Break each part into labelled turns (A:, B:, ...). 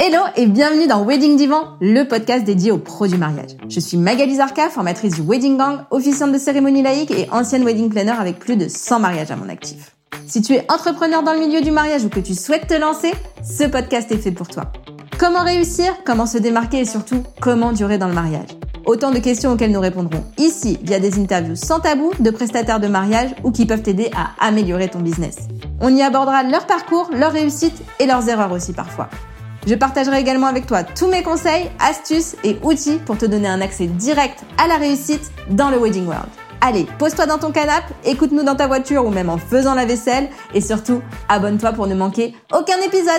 A: Hello et bienvenue dans Wedding Divan, le podcast dédié aux pros du mariage. Je suis Magali Zarka, formatrice du Wedding Gang, officiante de cérémonie laïque et ancienne wedding planner avec plus de 100 mariages à mon actif. Si tu es entrepreneur dans le milieu du mariage ou que tu souhaites te lancer, ce podcast est fait pour toi. Comment réussir, comment se démarquer et surtout, comment durer dans le mariage? Autant de questions auxquelles nous répondrons ici via des interviews sans tabou de prestataires de mariage ou qui peuvent t'aider à améliorer ton business. On y abordera leur parcours, leurs réussites et leurs erreurs aussi parfois. Je partagerai également avec toi tous mes conseils, astuces et outils pour te donner un accès direct à la réussite dans le Wedding World. Allez, pose-toi dans ton canapé, écoute-nous dans ta voiture ou même en faisant la vaisselle et surtout, abonne-toi pour ne manquer aucun épisode.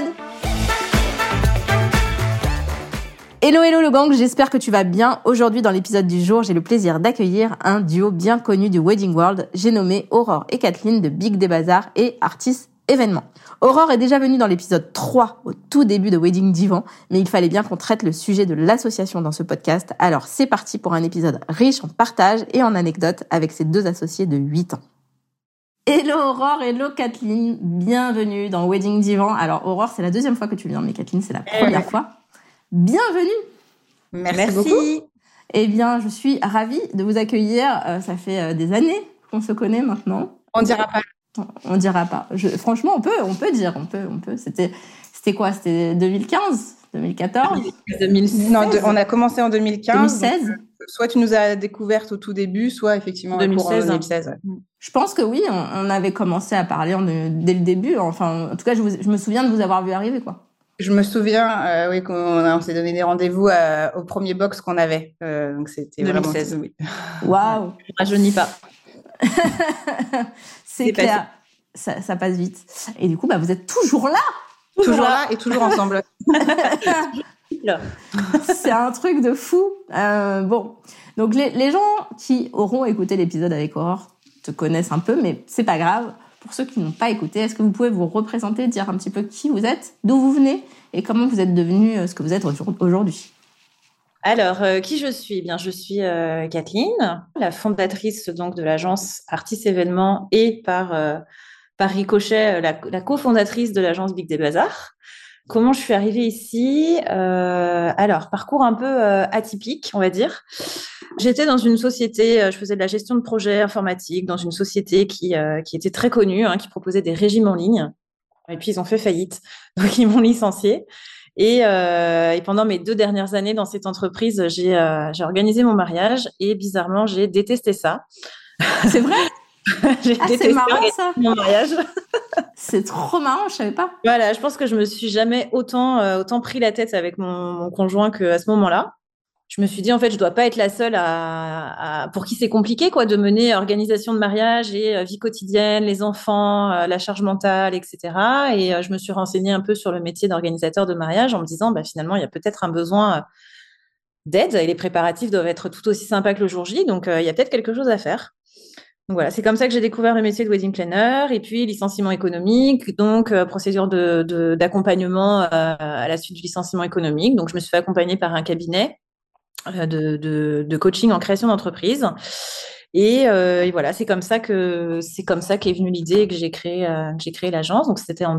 A: Hello le gang, j'espère que tu vas bien. Aujourd'hui dans l'épisode du jour, j'ai le plaisir d'accueillir un duo bien connu du Wedding World. J'ai nommé Aurore et Kathleen de Big Day Bazaar et Artis Événements. Aurore est déjà venue dans l'épisode 3 au tout début de Wedding Divan, mais il fallait bien qu'on traite le sujet de l'association dans ce podcast. Alors c'est parti pour un épisode riche en partage et en anecdotes avec ces deux associés de 8 ans. Hello Aurore, hello Kathleen, bienvenue dans Wedding Divan. Alors Aurore, c'est la deuxième fois que tu viens, mais Kathleen, c'est la première fois. Bienvenue.
B: Merci beaucoup.
A: Eh bien, je suis ravie de vous accueillir. Ça fait des années qu'on se connaît maintenant.
B: On dira pas.
A: On dira pas. Franchement, on peut dire. C'était quoi? C'était 2015, 2014?
B: Non, on a commencé en 2015.
A: 2016.
B: Donc, soit tu nous as découvertes au tout début, soit effectivement 2016. Ouais.
A: Je pense que oui, on avait commencé à parler dès le début. Enfin, en tout cas, je me souviens de vous avoir vu arriver, quoi.
B: Je me souviens, oui, qu'on s'est donné des rendez-vous au premier box qu'on avait. Donc c'était
C: 2016.
B: Vraiment... Oui.
A: Waouh.
C: Je rajeunis pas.
A: C'est clair. Ça passe vite. Et du coup, vous êtes toujours là.
B: Toujours là et toujours ensemble.
A: C'est un truc de fou. Bon, donc les gens qui auront écouté l'épisode avec Aurore te connaissent un peu, mais c'est pas grave. Pour ceux qui n'ont pas écouté, est-ce que vous pouvez vous représenter, dire un petit peu qui vous êtes, d'où vous venez et comment vous êtes devenu ce que vous êtes aujourd'hui?
C: Alors, qui je suis? Bien, je suis Kathleen, la fondatrice donc de l'agence Artis Événements et par ricochet la cofondatrice de l'agence Big Day Bazaar. Comment je suis arrivée ici? Alors, parcours un peu atypique, on va dire. J'étais dans une société, je faisais de la gestion de projets informatiques dans une société qui était très connue, qui proposait des régimes en ligne. Et puis, ils ont fait faillite, donc ils m'ont licenciée. Et pendant mes 2 dernières années dans cette entreprise, j'ai organisé mon mariage et bizarrement, j'ai détesté ça.
A: C'est vrai?
C: J'ai détesté
A: c'est marrant, ça.
C: mon mariage.
A: C'est trop marrant, je savais pas.
C: Voilà, je pense que je me suis jamais autant pris la tête avec mon conjoint qu'à ce moment-là. Je me suis dit, en fait, je dois pas être la seule pour qui c'est compliqué, quoi, de mener organisation de mariage et vie quotidienne, les enfants, la charge mentale, etc. Et je me suis renseignée un peu sur le métier d'organisateur de mariage en me disant, finalement, il y a peut-être un besoin d'aide et les préparatifs doivent être tout aussi sympas que le jour J. Donc, il y a peut-être quelque chose à faire. Donc voilà, c'est comme ça que j'ai découvert le métier de wedding planner et puis licenciement économique, donc procédure d'accompagnement à la suite du licenciement économique. Donc, je me suis fait accompagner par un cabinet de coaching en création d'entreprise. Et voilà, c'est comme ça qu'est venue l'idée et que j'ai créé l'agence. Donc, c'était en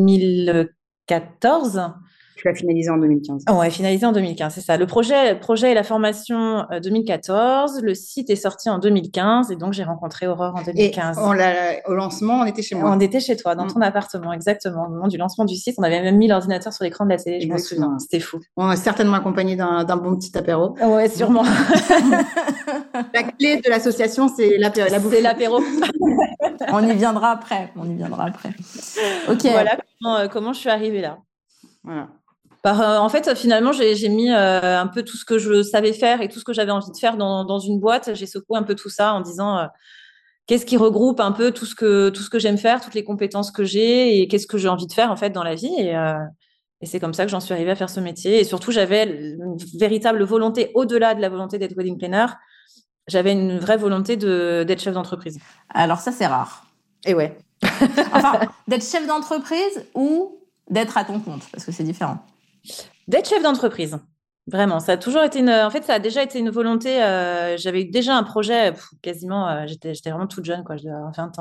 C: 2014.
B: Tu l'as finalisé en 2015.
C: Ouais, finalisé en 2015, c'est ça. Le projet et la formation 2014. Le site est sorti en 2015 et donc j'ai rencontré Aurore en 2015.
B: Et au lancement, on était chez moi.
C: On était chez toi, dans ton appartement, exactement. Au moment du lancement du site, on avait même mis l'ordinateur sur l'écran de la télé, je m'en souviens. C'était fou.
B: On est certainement accompagné d'un bon petit apéro.
C: Ouais, sûrement.
B: La clé de l'association, c'est la bouffe.
C: C'est l'apéro.
A: On y viendra après. Ok.
C: Voilà comment je suis arrivée là.
B: Voilà.
C: En fait, finalement, j'ai mis un peu tout ce que je savais faire et tout ce que j'avais envie de faire dans une boîte. J'ai secoué un peu tout ça en disant qu'est-ce qui regroupe un peu tout ce que j'aime faire, toutes les compétences que j'ai et qu'est-ce que j'ai envie de faire en fait dans la vie. Et c'est comme ça que j'en suis arrivée à faire ce métier. Et surtout, j'avais une véritable volonté, au-delà de la volonté d'être wedding planner, j'avais une vraie volonté d'être chef d'entreprise.
A: Alors ça, c'est rare.
C: Et ouais.
A: Enfin, d'être chef d'entreprise ou d'être à ton compte, parce que c'est différent.
C: D'être chef d'entreprise, vraiment. Ça a toujours été ça a déjà été une volonté. J'avais eu déjà un projet quasiment. J'étais vraiment toute jeune, quoi. Je devais avoir 20 ans.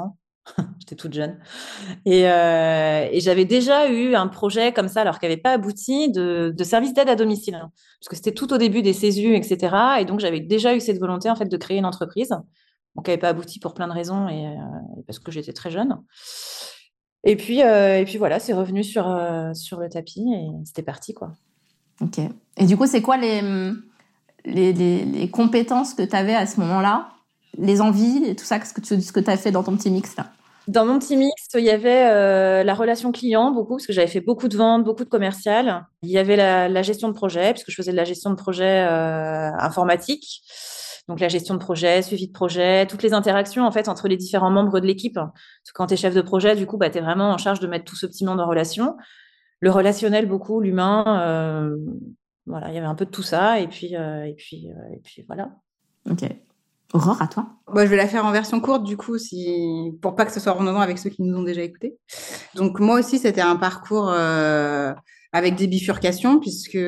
C: J'étais toute jeune. Et j'avais déjà eu un projet comme ça, alors qu'il n'avait pas abouti, de service d'aide à domicile, hein, parce que c'était tout au début des CESU, etc. Et donc, j'avais déjà eu cette volonté, en fait, de créer une entreprise, donc qui n'avait pas abouti pour plein de raisons et parce que j'étais très jeune. Et puis voilà, c'est revenu sur le tapis et c'était parti, quoi.
A: Ok. Et du coup, c'est quoi les compétences que tu avais à ce moment-là, les envies et tout ça, ce que tu as fait dans ton petit mix là?
C: Dans mon petit mix, il y avait la relation client beaucoup, parce que j'avais fait beaucoup de ventes, beaucoup de commercial. Il y avait la gestion de projet, puisque je faisais de la gestion de projet informatique. Donc, la gestion de projet, suivi de projet, toutes les interactions, en fait, entre les différents membres de l'équipe. Parce que quand tu es chef de projet, du coup, bah, tu es vraiment en charge de mettre tout ce petit monde en relation. Le relationnel, beaucoup, l'humain. Voilà, il y avait un peu de tout ça. Et puis voilà.
A: Ok. Aurore, à toi.
B: Bon, je vais la faire en version courte, du coup, pour pas que ce soit redondant avec ceux qui nous ont déjà écoutés. Donc, moi aussi, c'était un parcours avec des bifurcations, puisque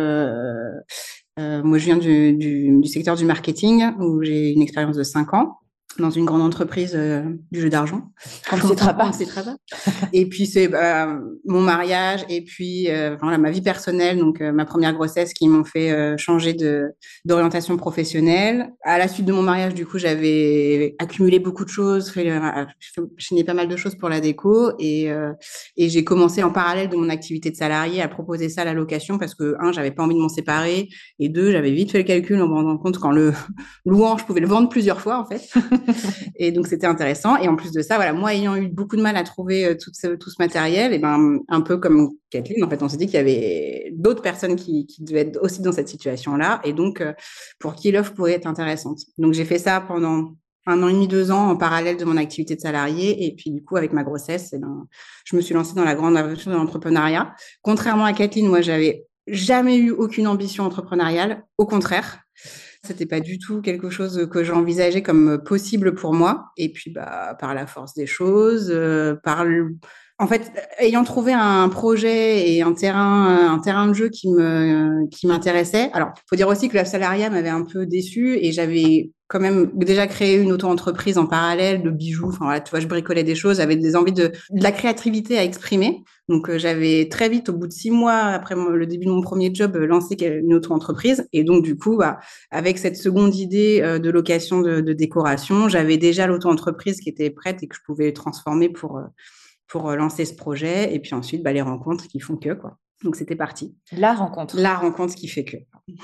B: moi, je viens du secteur du marketing, où j'ai une expérience de 5 ans dans une grande entreprise du jeu d'argent.
C: On ne citera pas.
B: Et puis, c'est mon mariage et puis voilà, ma vie personnelle, donc ma première grossesse qui m'ont fait changer d'orientation professionnelle. À la suite de mon mariage, du coup, j'avais accumulé beaucoup de choses, enchaîné pas mal de choses pour la déco et j'ai commencé en parallèle de mon activité de salarié à proposer ça à la location parce que, j'avais pas envie de m'en séparer et deux, j'avais vite fait le calcul en me rendant compte quand le louant, je pouvais le vendre plusieurs fois, en fait. Et donc, c'était intéressant. Et en plus de ça, voilà, moi, ayant eu beaucoup de mal à trouver tout ce matériel, et ben, un peu comme Kathleen, en fait, on s'est dit qu'il y avait d'autres personnes qui devaient être aussi dans cette situation-là. Et donc, pour qui l'offre pourrait être intéressante. Donc, j'ai fait ça pendant 1 an et demi, 2 ans en parallèle de mon activité de salarié. Et puis, du coup, avec ma grossesse, je me suis lancée dans la grande aventure de l'entrepreneuriat. Contrairement à Kathleen, moi, j'avais jamais eu aucune ambition entrepreneuriale. Au contraire. C'était pas du tout quelque chose que j'envisageais comme possible pour moi. Et puis, par la force des choses, en fait, ayant trouvé un projet et un terrain de jeu qui m'intéressait. Alors, faut dire aussi que le salariat m'avait un peu déçue et j'avais quand même déjà créé une auto-entreprise en parallèle de bijoux. Enfin, voilà, tu vois, je bricolais des choses, j'avais des envies de la créativité à exprimer. Donc, j'avais très vite, au bout de 6 mois, après le début de mon premier job, lancé une auto-entreprise. Et donc, du coup, avec cette seconde idée de location de décoration, j'avais déjà l'auto-entreprise qui était prête et que je pouvais transformer pour lancer ce projet. Et puis ensuite, les rencontres qui font que, quoi. Donc, c'était parti.
C: La rencontre
B: qui fait que.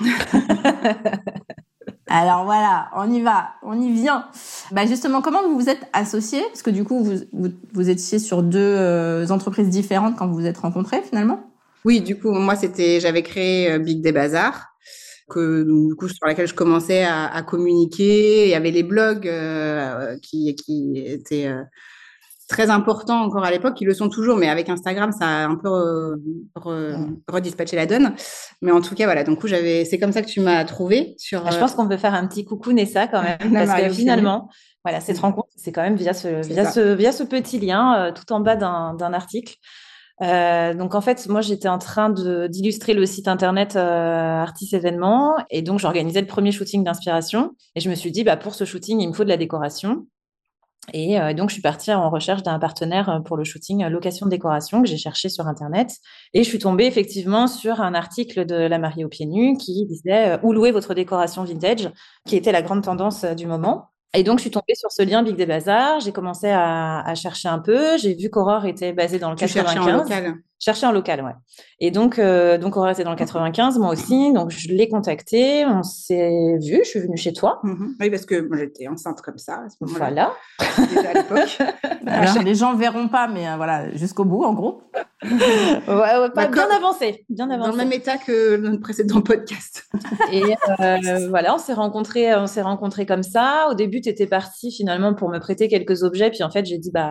A: Alors voilà, on y va, on y vient. Justement, comment vous vous êtes associés? Parce que du coup, vous étiez sur 2 entreprises différentes quand vous vous êtes rencontrés finalement.
B: Oui, du coup, moi, j'avais créé Big Day Bazaar, du coup, sur laquelle je commençais à communiquer. Il y avait les blogs qui étaient très importants encore à l'époque, qui le sont toujours, mais avec Instagram, ça a un peu redispatché la donne. Mais en tout cas, voilà. Donc, c'est comme ça que tu m'as trouvé sur.
C: Je pense qu'on peut faire un petit coucou Nessa quand même, parce que finalement, voilà, cette rencontre, c'est quand même via ce petit lien tout en bas d'un article. Donc en fait, moi j'étais en train d'illustrer le site internet Artis Événements et donc j'organisais le premier shooting d'inspiration et je me suis dit pour ce shooting il me faut de la décoration et donc je suis partie en recherche d'un partenaire pour le shooting location de décoration que j'ai cherché sur internet et je suis tombée effectivement sur un article de la Mariée aux pieds nus qui disait où louer votre décoration vintage, qui était la grande tendance du moment. Et donc, je suis tombée sur ce lien Big Day Bazaar. J'ai commencé à chercher un peu. J'ai vu qu'Aurore était basée dans le 95.
B: Cherchais en local.
C: Chercher en local, ouais. Et donc Aurore était dans le 95, moi aussi. Donc, je l'ai contactée. On s'est vu. Je suis venue chez toi.
B: Oui, parce que moi, j'étais enceinte comme ça à ce moment-là.
C: Voilà.
B: Déjà à l'époque.
A: Alors, les gens verront pas, mais voilà, jusqu'au bout, en gros.
C: Bien avancé. Dans
B: le même état que notre précédent podcast.
C: Et voilà, on s'est rencontrés comme ça. Au début, tu étais partie finalement pour me prêter quelques objets. Puis en fait, j'ai dit,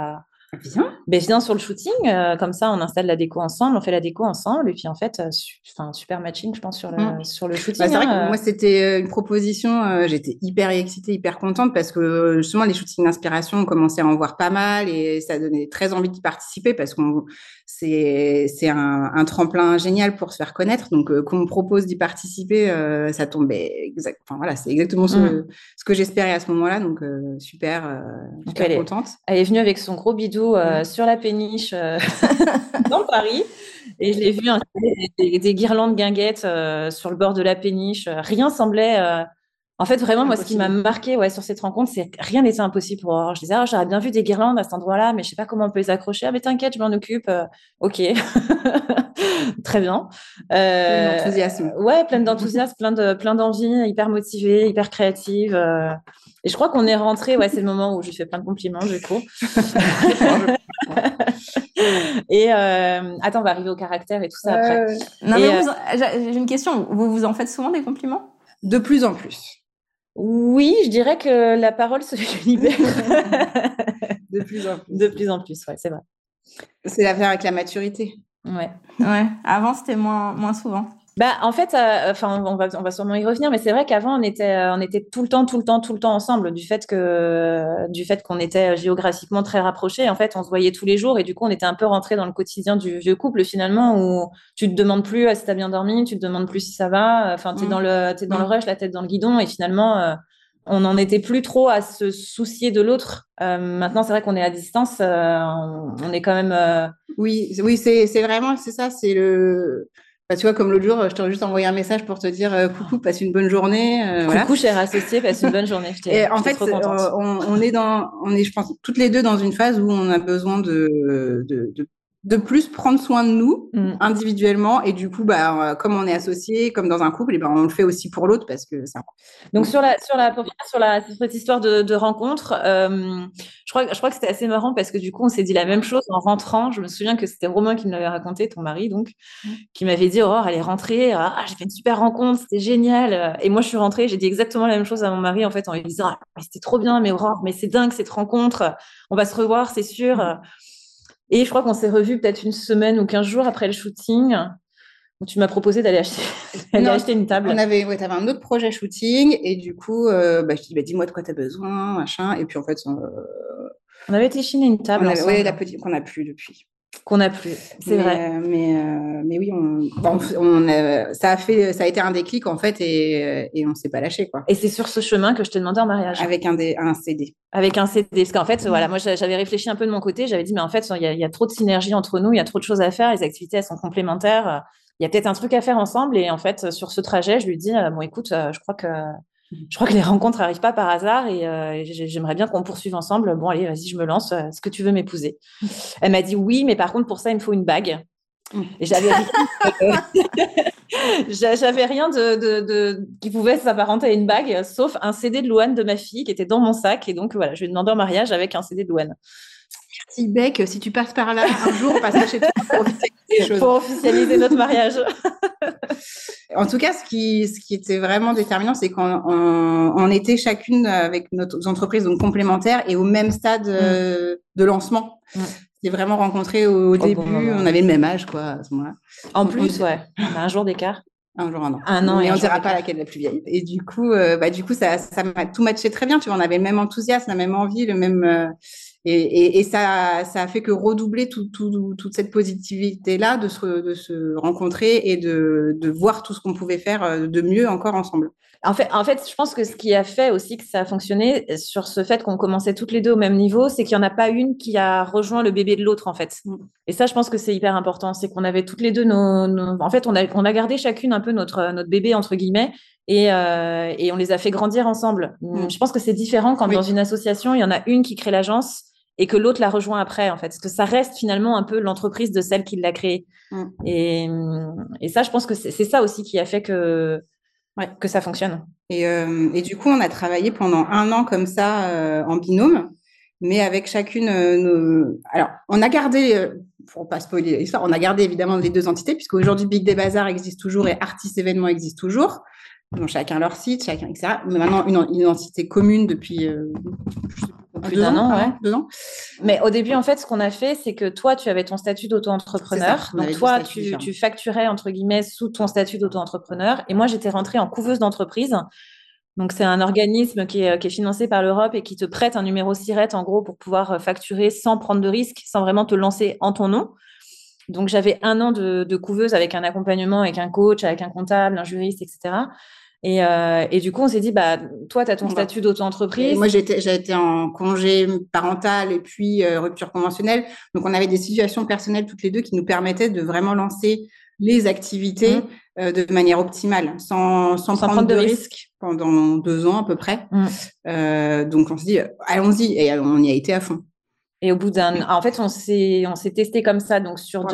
C: Viens sur le shooting, comme ça on installe la déco ensemble, on fait la déco ensemble et puis en fait, super matching je pense sur le shooting.
B: C'est vrai que moi c'était une proposition, j'étais hyper excitée, hyper contente parce que justement les shootings d'inspiration, on commençait à en voir pas mal et ça donnait très envie d'y participer parce que c'est un tremplin génial pour se faire connaître. Donc qu'on me propose d'y participer, ça tombait c'est exactement ce que j'espérais à ce moment-là. Donc super contente.
C: Elle est venue avec son gros bidou sur la péniche dans Paris. Et je l'ai vu installer des guirlandes guinguettes sur le bord de la péniche. Rien semblait... En fait, vraiment, moi, ce qui m'a marqué sur cette rencontre, c'est que rien n'était impossible pour Aurore. Je disais, j'aurais bien vu des guirlandes à cet endroit-là, mais je sais pas comment on peut les accrocher. Ah, mais t'inquiète, je m'en occupe. Ok. Très bien.
B: Plein d'enthousiasme.
C: Ouais, pleine d'enthousiasme, plein d'envie, hyper motivée, hyper créative. Et je crois qu'on est rentré, c'est le moment où je lui fais plein de compliments, du coup. Et attends, on va arriver au caractère et tout ça après.
A: Non, mais j'ai une question. Vous vous en faites souvent des compliments?
B: De plus en plus.
C: Oui, je dirais que la parole se libère.
B: De plus en plus.
C: De plus en plus, c'est vrai.
B: C'est l'affaire avec la maturité.
C: Ouais.
A: Avant, c'était moins souvent.
C: En fait, on va sûrement y revenir, mais c'est vrai qu'avant on était tout le temps ensemble, du fait qu'on était géographiquement très rapprochés. En fait, on se voyait tous les jours et du coup, on était un peu rentrés dans le quotidien du vieux couple finalement, où tu te demandes plus si t'as bien dormi, tu te demandes plus si ça va. Enfin, t'es dans le rush, la tête dans le guidon, et finalement, on n'en était plus trop à se soucier de l'autre. Maintenant, c'est vrai qu'on est à distance, on est quand même.
B: Oui, c'est vraiment ça, c'est le. Tu vois, comme l'autre jour, je t'aurais juste envoyé un message pour te dire coucou, passe une bonne journée.
C: Coucou, chère associée, passe une bonne journée.
B: Et en fait, on est, je pense, toutes les deux dans une phase où on a besoin de plus prendre soin de nous individuellement. Et du coup, comme on est associés, comme dans un couple, on le fait aussi pour l'autre parce que ça.
C: Donc, sur cette histoire de rencontre, je crois que c'était assez marrant parce que du coup, on s'est dit la même chose en rentrant. Je me souviens que c'était Romain qui me l'avait raconté, ton mari, donc, qui m'avait dit, Aurore, elle est rentrée, j'ai fait une super rencontre, c'était génial. Et moi, je suis rentrée, j'ai dit exactement la même chose à mon mari, en fait, en lui disant, c'était trop bien, mais Aurore, mais c'est dingue cette rencontre, on va se revoir, c'est sûr. Et je crois qu'on s'est revus peut-être une semaine ou 15 jours après le shooting, où tu m'as proposé d'aller acheter une table.
B: T'avais un autre projet shooting, et du coup, je te dis, dis-moi de quoi tu as besoin, machin. Et puis en fait,
C: on avait été chiner une table.
B: La petite qu'on n'a plus depuis.
C: Qu'on n'a plus, c'est vrai.
B: Mais oui, ça a été un déclic en fait, et on s'est pas lâché, quoi.
C: Et c'est sur ce chemin que je t'ai demandé en mariage.
B: Avec un CD.
C: Avec un CD, parce qu'en fait, moi j'avais réfléchi un peu de mon côté, j'avais dit mais en fait il y a trop de synergie entre nous, il y a trop de choses à faire, les activités elles sont complémentaires, il y a peut-être un truc à faire ensemble. Et en fait sur ce trajet, je lui dis bon écoute, je crois que les rencontres n'arrivent pas par hasard et j'aimerais bien qu'on poursuive ensemble. Bon, allez, vas-y, je me lance. Est-ce que tu veux m'épouser? Elle m'a dit oui, mais par contre, pour ça, il me faut une bague. Et j'avais rien qui pouvait s'apparenter à une bague, sauf un CD de Louane de ma fille qui était dans mon sac. Et donc, voilà, je lui ai demandé en mariage avec un CD de Louane.
B: Merci, Bec, si tu passes par là un jour, on passera chez toi
C: pour officialiser notre mariage.
B: En tout cas, ce qui était vraiment déterminant, c'est qu'on était chacune avec nos entreprises donc complémentaires et au même stade de lancement. C'est vraiment rencontré au début. On avait le même âge, quoi, à ce moment-là.
C: En plus, on a un jour d'écart.
B: Un jour, un an.
C: Un an.
B: Mais on ne dira pas laquelle est la plus vieille. Et du coup, ça m'a tout matché très bien. Tu vois, on avait le même enthousiasme, la même envie, le même. Et ça a fait que redoubler toute cette positivité-là de se rencontrer et de voir tout ce qu'on pouvait faire de mieux encore ensemble.
C: En fait, je pense que ce qui a fait aussi que ça a fonctionné sur ce fait qu'on commençait toutes les deux au même niveau, c'est qu'il n'y en a pas une qui a rejoint le bébé de l'autre, en fait. Et ça, je pense que c'est hyper important. C'est qu'on avait toutes les deux en fait, on a gardé chacune un peu notre bébé, entre guillemets, et on les a fait grandir ensemble. Je pense que c'est différent quand dans une association, il y en a une qui crée l'agence et que l'autre la rejoint après, en fait. Parce que ça reste finalement un peu l'entreprise de celle qui l'a créée. Et ça, je pense que c'est ça aussi qui a fait que ça fonctionne.
B: Et du coup, on a travaillé pendant 1 an comme ça en binôme, mais avec chacune Alors, on a gardé, pour pas spoiler l'histoire, on a gardé évidemment les 2 entités, puisqu'aujourd'hui, Big Day Bazaar existe toujours et Artis Événements existe toujours. Donc, chacun leur site, etc. Mais maintenant, une entité commune depuis, je sais plus
C: Plus d'un an, ouais.
B: 2 ans.
C: Mais au début, en fait, ce qu'on a fait, c'est que toi, tu avais ton statut d'auto-entrepreneur. Donc, toi, tu facturais, entre guillemets, sous ton statut d'auto-entrepreneur. Et moi, j'étais rentrée en couveuse d'entreprise. Donc, c'est un organisme qui est financé par l'Europe et qui te prête un numéro SIRET, en gros, pour pouvoir facturer sans prendre de risques, sans vraiment te lancer en ton nom. Donc, j'avais 1 an de couveuse avec un accompagnement, avec un coach, avec un comptable, un juriste, etc. Et du coup, on s'est dit, toi, tu as ton statut d'auto-entreprise.
B: Moi, j'ai été en congé parental et puis rupture conventionnelle. Donc, on avait des situations personnelles toutes les deux qui nous permettaient de vraiment lancer les activités de manière optimale, sans prendre de risques pendant 2 ans à peu près. Donc, on s'est dit, allons-y. Et on y a été à fond.
C: Et au bout en fait, on s'est testé comme ça, donc sur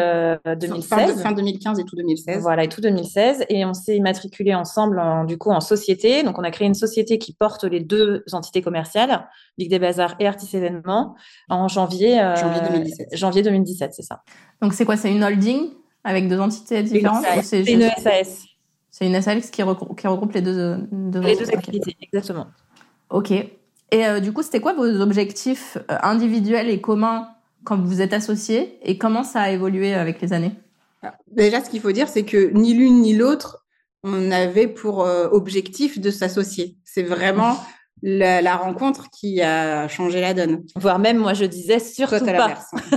C: 2016.
B: Fin 2015 et tout 2016.
C: Voilà, et tout 2016. Et on s'est immatriculés ensemble, du coup, en société. Donc, on a créé une société qui porte les 2 entités commerciales, Ligue des Bazars et Artis Événements, en janvier 2017. Janvier 2017, c'est ça.
A: Donc, c'est quoi? C'est une holding avec 2 entités différentes?
C: C'est une SAS.
A: C'est une SAS qui regroupe les deux
C: activités, exactement.
A: Ok. Et du coup, c'était quoi vos objectifs individuels et communs quand vous êtes associés et comment ça a évolué avec les années?
B: Déjà, ce qu'il faut dire, c'est que ni l'une ni l'autre, on avait pour objectif de s'associer. C'est vraiment la rencontre qui a changé la donne.
C: Voire même, moi, je disais surtout pas.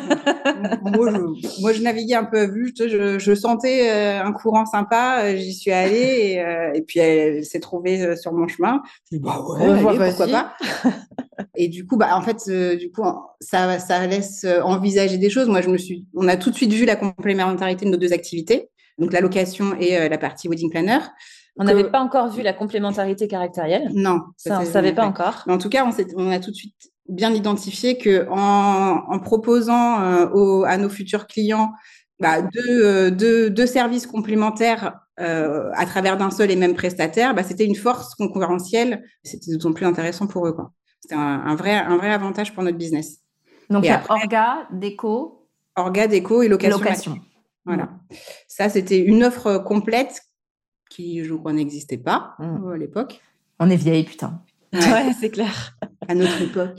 B: Moi, je naviguais un peu à vue. Je sentais un courant sympa. J'y suis allée et puis elle s'est trouvée sur mon chemin. Je dis, allez, pourquoi pas. Et du coup, en fait, ça laisse envisager des choses. Moi, on a tout de suite vu la complémentarité de nos 2 activités, donc la location et la partie wedding planner.
C: On n'avait pas encore vu la complémentarité caractérielle.
B: Non.
C: Ça, on ne savait pas encore.
B: Mais en tout cas, on a tout de suite bien identifié que en proposant à nos futurs clients 2 services complémentaires à travers d'un seul et même prestataire, c'était une force concurrentielle. C'était d'autant plus intéressant pour eux, quoi. C'était un vrai avantage pour notre business.
A: Donc, il y a Orga, Déco.
B: Orga, Déco et location. Voilà. Ça, c'était une offre complète qui, je crois, n'existait pas à l'époque.
A: On est vieilles, putain.
C: Ouais, c'est clair.
B: À notre époque.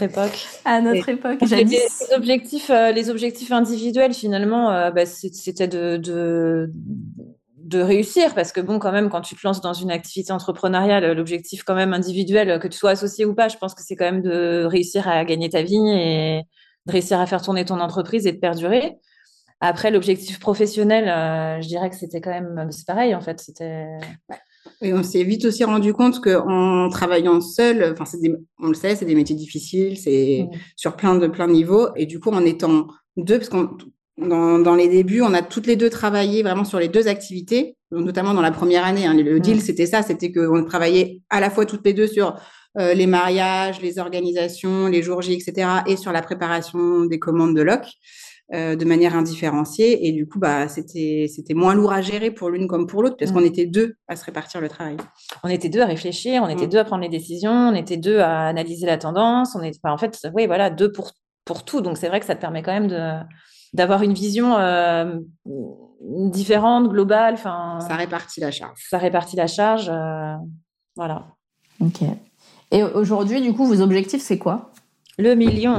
A: Jadis.
C: Les objectifs individuels, finalement, c'était de réussir, parce que bon, quand même, quand tu te lances dans une activité entrepreneuriale, l'objectif quand même individuel, que tu sois associé ou pas, je pense que c'est quand même de réussir à gagner ta vie et de réussir à faire tourner ton entreprise et de perdurer. Après, l'objectif professionnel, je dirais que c'était quand même, c'est pareil, en fait, c'était...
B: Et on s'est vite aussi rendu compte qu'en travaillant seul, on le sait, c'est des métiers difficiles, c'est sur plein de niveaux. Et du coup, en étant 2, parce qu'on dans les débuts, on a toutes les 2 travaillé vraiment sur les 2 activités, notamment dans la première année. Le deal, c'était qu'on travaillait à la fois toutes les 2 sur les mariages, les organisations, les jours J, etc., et sur la préparation des commandes de loc. De manière indifférenciée, et du coup c'était moins lourd à gérer pour l'une comme pour l'autre, parce qu'on était 2 à se répartir le travail.
C: On était 2 à réfléchir, on était 2 à prendre les décisions, on était 2 à analyser la tendance, en fait, oui, voilà, 2 pour tout. Donc c'est vrai que ça te permet quand même d'avoir une vision différente, globale.
B: Ça répartit la charge.
C: Voilà.
A: Ok. Et aujourd'hui, du coup, vos objectifs, c'est quoi?
C: Le million.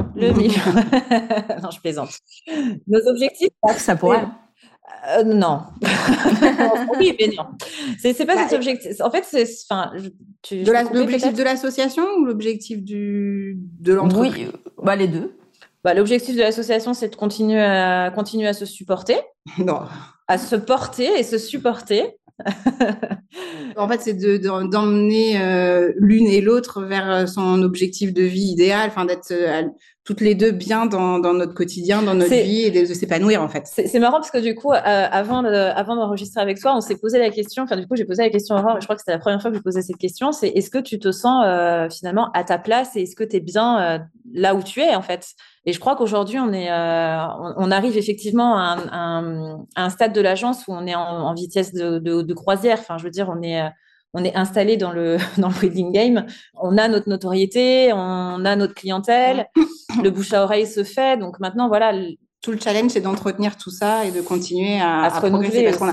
C: Non, je plaisante. Nos objectifs,
A: ça pourrait.
C: Non. Oui, mais non. C'est pas cet objectif. En fait,
B: l'objectif de l'association ou l'objectif de l'entreprise?
A: Oui, les 2.
C: L'objectif de l'association, c'est de continuer à se supporter.
B: Non.
C: À se porter et se supporter.
B: En fait, c'est d'emmener l'une et l'autre vers son objectif de vie idéal, d'être toutes les 2 bien dans notre quotidien, dans notre vie, et de s'épanouir, en fait.
C: C'est marrant parce que du coup, avant d'enregistrer avec toi, on s'est posé la question, j'ai posé la question à Aurore, et je crois que c'était la première fois que je posais cette question, c'est est-ce que tu te sens finalement à ta place et est-ce que tu es bien là où tu es, en fait? Et je crois qu'aujourd'hui, on arrive effectivement à un stade de l'agence où on est en vitesse de croisière. Enfin, je veux dire, on est installé dans le wedding game. On a notre notoriété, on a notre clientèle, le bouche à oreille se fait. Donc maintenant, voilà.
B: Tout le challenge, c'est d'entretenir tout ça et de continuer à
C: se renouveler.
B: Parce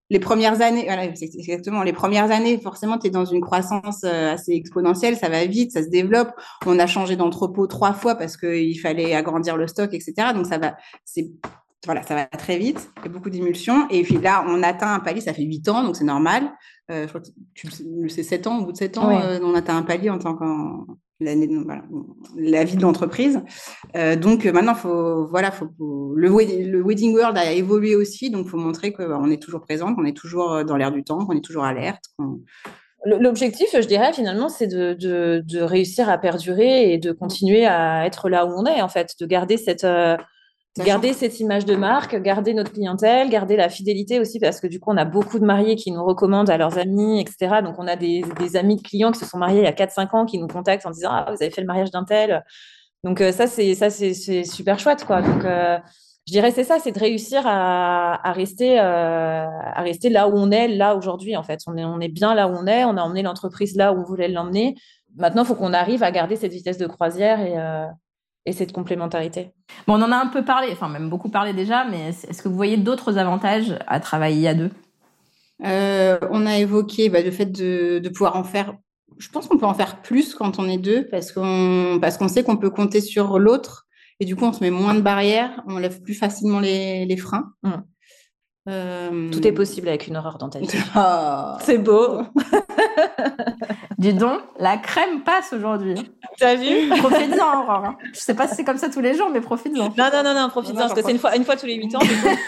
B: les premières années, voilà, c'est exactement, les premières années, forcément, tu es dans une croissance assez exponentielle, ça va vite, ça se développe. On a changé d'entrepôt 3 fois parce qu'il fallait agrandir le stock, etc. Donc, ça va très vite, il y a beaucoup d'émulsions. Et puis là, on atteint un palier, ça fait 8 ans, donc c'est normal. Je crois que c'est 7 ans, au bout de 7 ans, on atteint un palier en tant voilà, la vie de l'entreprise. Donc maintenant, le wedding world a évolué aussi, donc il faut montrer qu'on est toujours présent, qu'on est toujours dans l'air du temps, qu'on est toujours alerte.
C: L'objectif, je dirais, finalement, c'est de réussir à perdurer et de continuer à être là où on est, en fait, de garder cette image de marque, garder notre clientèle, garder la fidélité aussi, parce que du coup, on a beaucoup de mariés qui nous recommandent à leurs amis, etc. Donc, on a des amis de clients qui se sont mariés il y a 4-5 ans qui nous contactent en disant « Ah, vous avez fait le mariage d'un tel ». Donc, ça, c'est super chouette, quoi. Donc, je dirais c'est ça, c'est de réussir à rester là où on est, là aujourd'hui, en fait. On est bien là où on est, on a emmené l'entreprise là où on voulait l'emmener. Maintenant, il faut qu'on arrive à garder cette vitesse de croisière et cette complémentarité.
A: Bon, on en a un peu parlé, enfin même beaucoup parlé déjà, mais est-ce que vous voyez d'autres avantages à travailler à deux?
B: On a évoqué le fait de pouvoir en faire. Je pense qu'on peut en faire plus quand on est deux parce qu'on sait qu'on peut compter sur l'autre et du coup on se met moins de barrières, on lève plus facilement les freins.
C: Tout est possible avec une horreur dans ta vie.
B: Oh.
C: C'est beau.
A: Dis donc, la crème passe aujourd'hui.
C: T'as vu?
A: Profites-en, Aurore. Hein. Je sais pas si c'est comme ça tous les jours, mais profites-en.
C: Non, profites-en, parce que c'est une fois tous les 8 ans.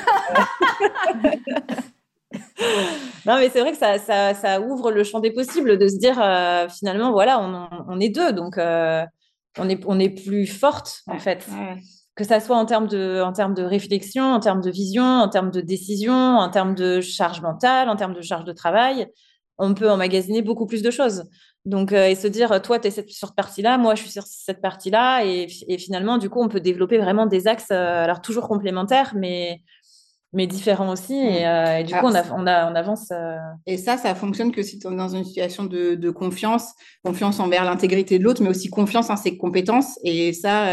C: Non, mais c'est vrai que ça ouvre le champ des possibles de se dire, finalement, voilà, on est deux, donc on est plus forte, en fait. Ouais. Que ça soit en termes de réflexion, en termes de vision, en termes de décision, en termes de charge mentale, en termes de charge de travail, on peut emmagasiner beaucoup plus de choses. Donc, et se dire, toi, tu es sur cette partie-là, moi, je suis sur cette partie-là, et finalement, du coup, on peut développer vraiment des axes, alors toujours complémentaires, mais différents aussi. Et du coup, on avance.
B: Et ça fonctionne que si tu es dans une situation de confiance envers l'intégrité de l'autre, mais aussi confiance en ses compétences. Et ça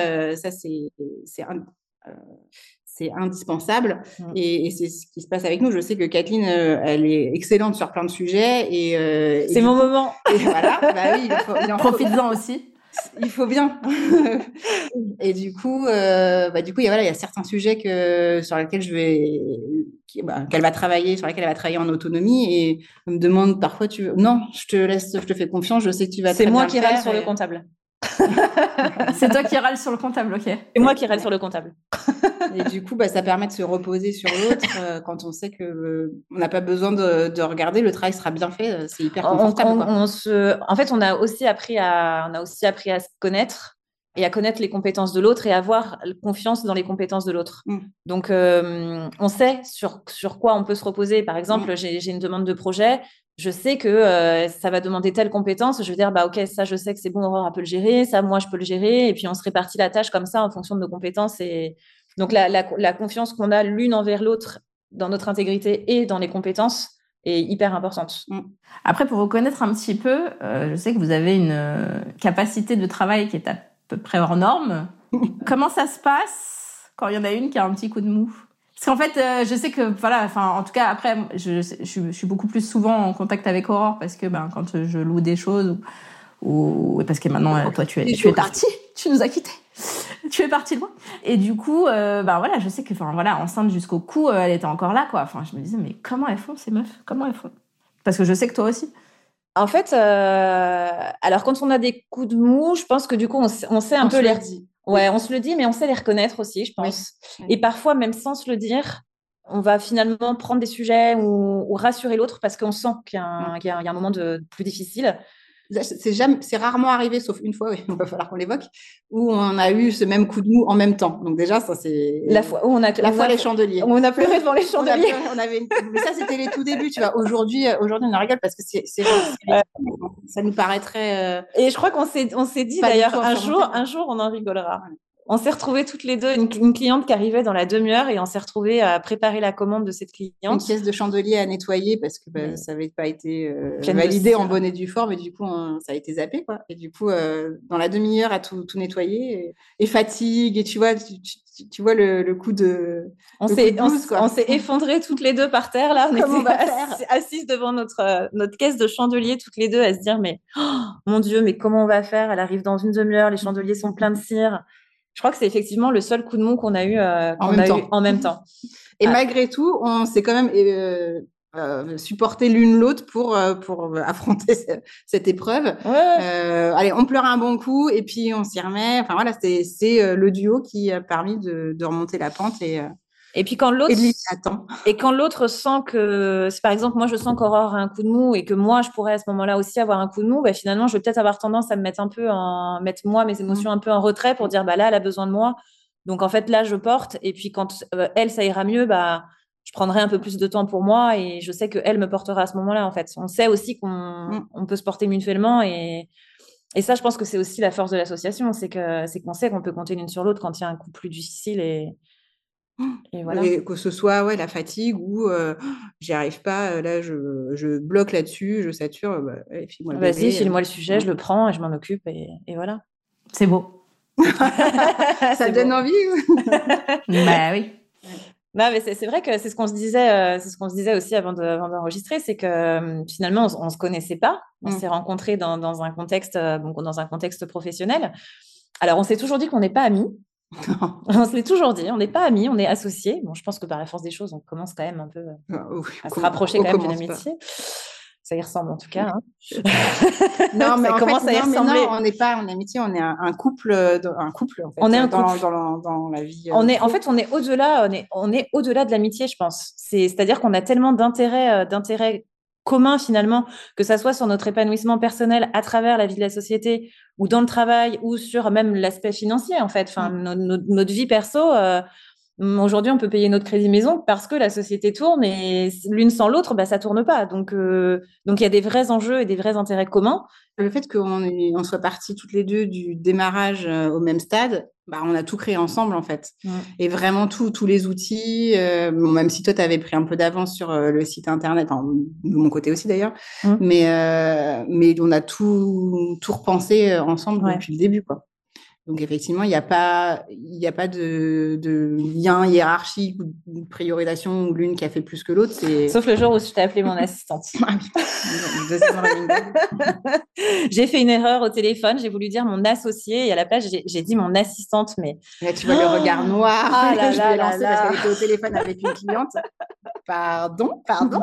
B: c'est indispensable. Et c'est ce qui se passe avec nous. Je sais que Kathleen, elle est excellente sur plein de sujets.
C: C'est mon moment.
B: Et voilà, oui,
A: profites-en aussi.
B: Il faut bien. Et du coup, il y a certains sujets sur lesquels qu'elle va travailler, sur lesquels elle va travailler en autonomie, et me demande parfois, non, je te fais confiance, je sais que tu vas.
C: C'est moi qui râle sur le comptable.
A: C'est toi qui râle sur le comptable, ok.
C: C'est moi qui râle sur le comptable.
B: Et du coup, ça permet de se reposer sur l'autre quand on sait que on n'a pas besoin de regarder, le travail sera bien fait, c'est hyper confortable.
C: En fait, on a aussi appris à se connaître et à connaître les compétences de l'autre et avoir confiance dans les compétences de l'autre. Donc, on sait sur quoi on peut se reposer. Par exemple, j'ai une demande de projet. Je sais que ça va demander telle compétence. Je vais dire, ok, ça, je sais que c'est bon, Aurore peut le gérer. Ça, moi, je peux le gérer. Et puis, on se répartit la tâche comme ça en fonction de nos compétences. Et donc, la confiance qu'on a l'une envers l'autre dans notre intégrité et dans les compétences est hyper importante.
A: Après, pour vous connaître un petit peu, je sais que vous avez une capacité de travail qui est à peu près hors norme. Comment ça se passe quand il y en a une qui a un petit coup de mou? Parce qu'en fait, je sais que, en tout cas, après, je suis beaucoup plus souvent en contact avec Aurore parce que, quand je loue des choses ou parce que maintenant, toi, tu es partie, tu nous as quittés. Tu es partie loin. Et du coup, je sais que, enceinte jusqu'au cou, elle était encore là, quoi. Enfin, je me disais, mais comment elles font, ces meufs? Comment elles font? Parce que je sais que toi aussi.
C: En fait, alors quand on a des coups de mou, je pense que du coup, on sait un peu les... Ouais, on se le dit, mais on sait les reconnaître aussi, je pense. Oui. Et parfois, même sans se le dire, on va finalement prendre des sujets ou rassurer l'autre parce qu'on sent qu'il y a un moment plus difficile.
B: C'est rarement arrivé, sauf une fois, il va falloir qu'on l'évoque, où on a eu ce même coup de mou en même temps. Donc déjà, ça c'est
C: la fois où
B: les chandeliers.
C: On a pleuré devant les chandeliers.
B: Mais ça, c'était les tout débuts, tu vois. Aujourd'hui, on en rigole parce que ça nous paraîtrait.
C: Et je crois qu'on s'est dit d'ailleurs un jour, on en rigolera. Ouais. On s'est retrouvées toutes les deux, une cliente qui arrivait dans la demi-heure et on s'est retrouvées à préparer la commande de cette cliente.
B: Une pièce de chandelier à nettoyer parce que ça n'avait pas été validé en bonne et due forme et du coup, ça a été zappé, quoi. Et du coup, dans la demi-heure à tout nettoyer et fatigue et tu vois, tu vois le coup de
C: on s'est effondrés toutes les deux par terre là. On était assises devant notre caisse de chandelier toutes les deux à se dire mais mon Dieu, mais comment on va faire? Elle arrive dans une demi-heure, les chandeliers sont pleins de cire. Je crois que c'est effectivement le seul coup de mou qu'on a eu en même temps.
B: Et malgré tout, on s'est quand même supporté l'une l'autre pour affronter cette épreuve. Allez, on pleure un bon coup et puis on s'y remet. Enfin voilà, c'est le duo qui a permis de remonter la pente
C: et puis quand l'autre sent que, par exemple, moi je sens qu'Aurore a un coup de mou et que moi je pourrais à ce moment-là aussi avoir un coup de mou, bah, finalement je vais peut-être avoir tendance à me mettre mettre moi mes émotions un peu en retrait pour dire bah là elle a besoin de moi. Donc en fait là je porte et puis quand elle ça ira mieux, bah je prendrai un peu plus de temps pour moi et je sais que elle me portera à ce moment-là en fait. On sait aussi qu'on peut se porter mutuellement et ça je pense que c'est aussi la force de l'association, c'est qu'on sait qu'on peut compter l'une sur l'autre quand il y a un coup plus difficile et voilà.
B: Et que ce soit la fatigue ou j'y arrive pas, là je bloque là-dessus, je sature. File-moi le
C: Vas-y, file-moi le sujet, je le prends et je m'en occupe et voilà.
A: C'est beau.
B: Ça donne envie.
A: Bah oui.
C: Non, mais c'est vrai que c'est ce qu'on se disait aussi avant d'enregistrer, c'est que finalement on se connaissait pas, on s'est rencontrés dans un contexte professionnel. Alors on s'est toujours dit qu'on n'est pas amis. On se l'est toujours dit, on n'est pas amis, on est associés. Bon, je pense que par la force des choses, on commence quand même un peu à se rapprocher quand même d'une amitié. Ça y ressemble en tout cas. Hein.
B: Non, mais ça commence à y ressembler. Non, on n'est pas en amitié, on est un couple. En fait,
C: on est un couple
B: dans la vie.
C: On est au-delà. On est au-delà de l'amitié, je pense. C'est-à-dire qu'on a tellement d'intérêts communs finalement, que ça soit sur notre épanouissement personnel à travers la vie de la société ou dans le travail ou sur même l'aspect financier en fait. Enfin, notre vie perso. Aujourd'hui, on peut payer notre crédit maison parce que la société tourne et l'une sans l'autre, bah, ça tourne pas. Donc, il y a des vrais enjeux et des vrais intérêts communs.
B: Le fait qu'on soit partis toutes les deux du démarrage au même stade, bah, on a tout créé ensemble en fait. Et vraiment tous les outils, même si toi, tu avais pris un peu d'avance sur le site internet, enfin, de mon côté aussi d'ailleurs, mais on a tout repensé ensemble depuis le début, quoi. Donc, effectivement, il n'y a pas de lien hiérarchique ou de priorisation où l'une qui a fait plus que l'autre.
C: Sauf le jour où je t'ai appelé mon assistante. J'ai fait une erreur au téléphone. J'ai voulu dire mon associé et à la place, j'ai dit mon assistante. Mais
B: là, tu vois le regard noir. Je l'ai lancé parce qu'elle était au téléphone avec une cliente. Pardon.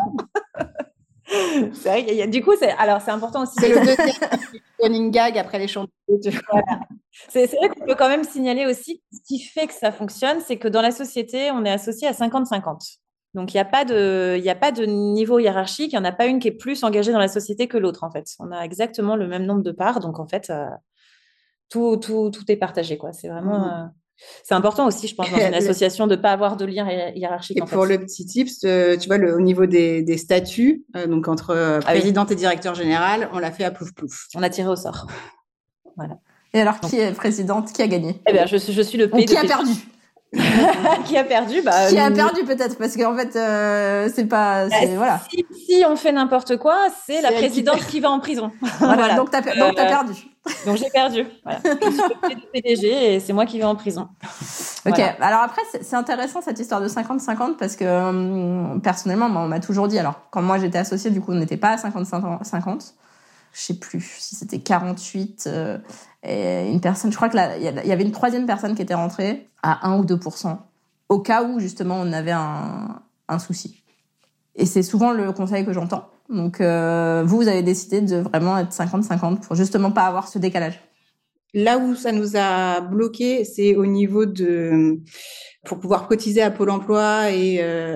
C: C'est vrai, du coup, c'est important aussi.
B: C'est le deuxième running gag après les chants.
C: Voilà. C'est vrai qu'on peut quand même signaler aussi ce qui fait que ça fonctionne, c'est que dans la société, on est associé à 50-50. Donc, il n'y a pas de niveau hiérarchique, il n'y en a pas une qui est plus engagée dans la société que l'autre, en fait. On a exactement le même nombre de parts, donc en fait, tout est partagé, quoi. C'est vraiment... C'est important aussi, je pense, dans une association de ne pas avoir de lien hiérarchique.
B: Et pour le petit tips, tu vois, au niveau des statuts, donc entre présidente et directeur général, on l'a fait à plouf-plouf.
C: On a tiré au sort. Voilà.
A: Et alors, qui est présidente? Qui a gagné?
C: Eh bien, je suis le P.
A: Qui a perdu?
C: Qui a perdu?
A: Qui a perdu peut-être, parce qu'en fait, c'est pas... voilà.
C: Si on fait n'importe quoi, c'est la présidente qui va en prison.
A: Voilà. Donc, t'as perdu.
C: Donc, j'ai perdu. Voilà. Je suis le PDG et c'est moi qui vais en prison.
A: Ok. Voilà. Alors après, c'est intéressant cette histoire de 50-50 parce que personnellement, on m'a toujours dit, alors quand moi j'étais associée, du coup, on n'était pas à 50-50. Je sais plus si c'était 48 et une personne, je crois que là, il y avait une troisième personne qui était rentrée à 1 ou 2% au cas où justement on avait un souci. Et c'est souvent le conseil que j'entends. Donc vous avez décidé de vraiment être 50-50 pour justement pas avoir ce décalage.
B: Là où ça nous a bloqué, c'est au niveau pour pouvoir cotiser à Pôle emploi et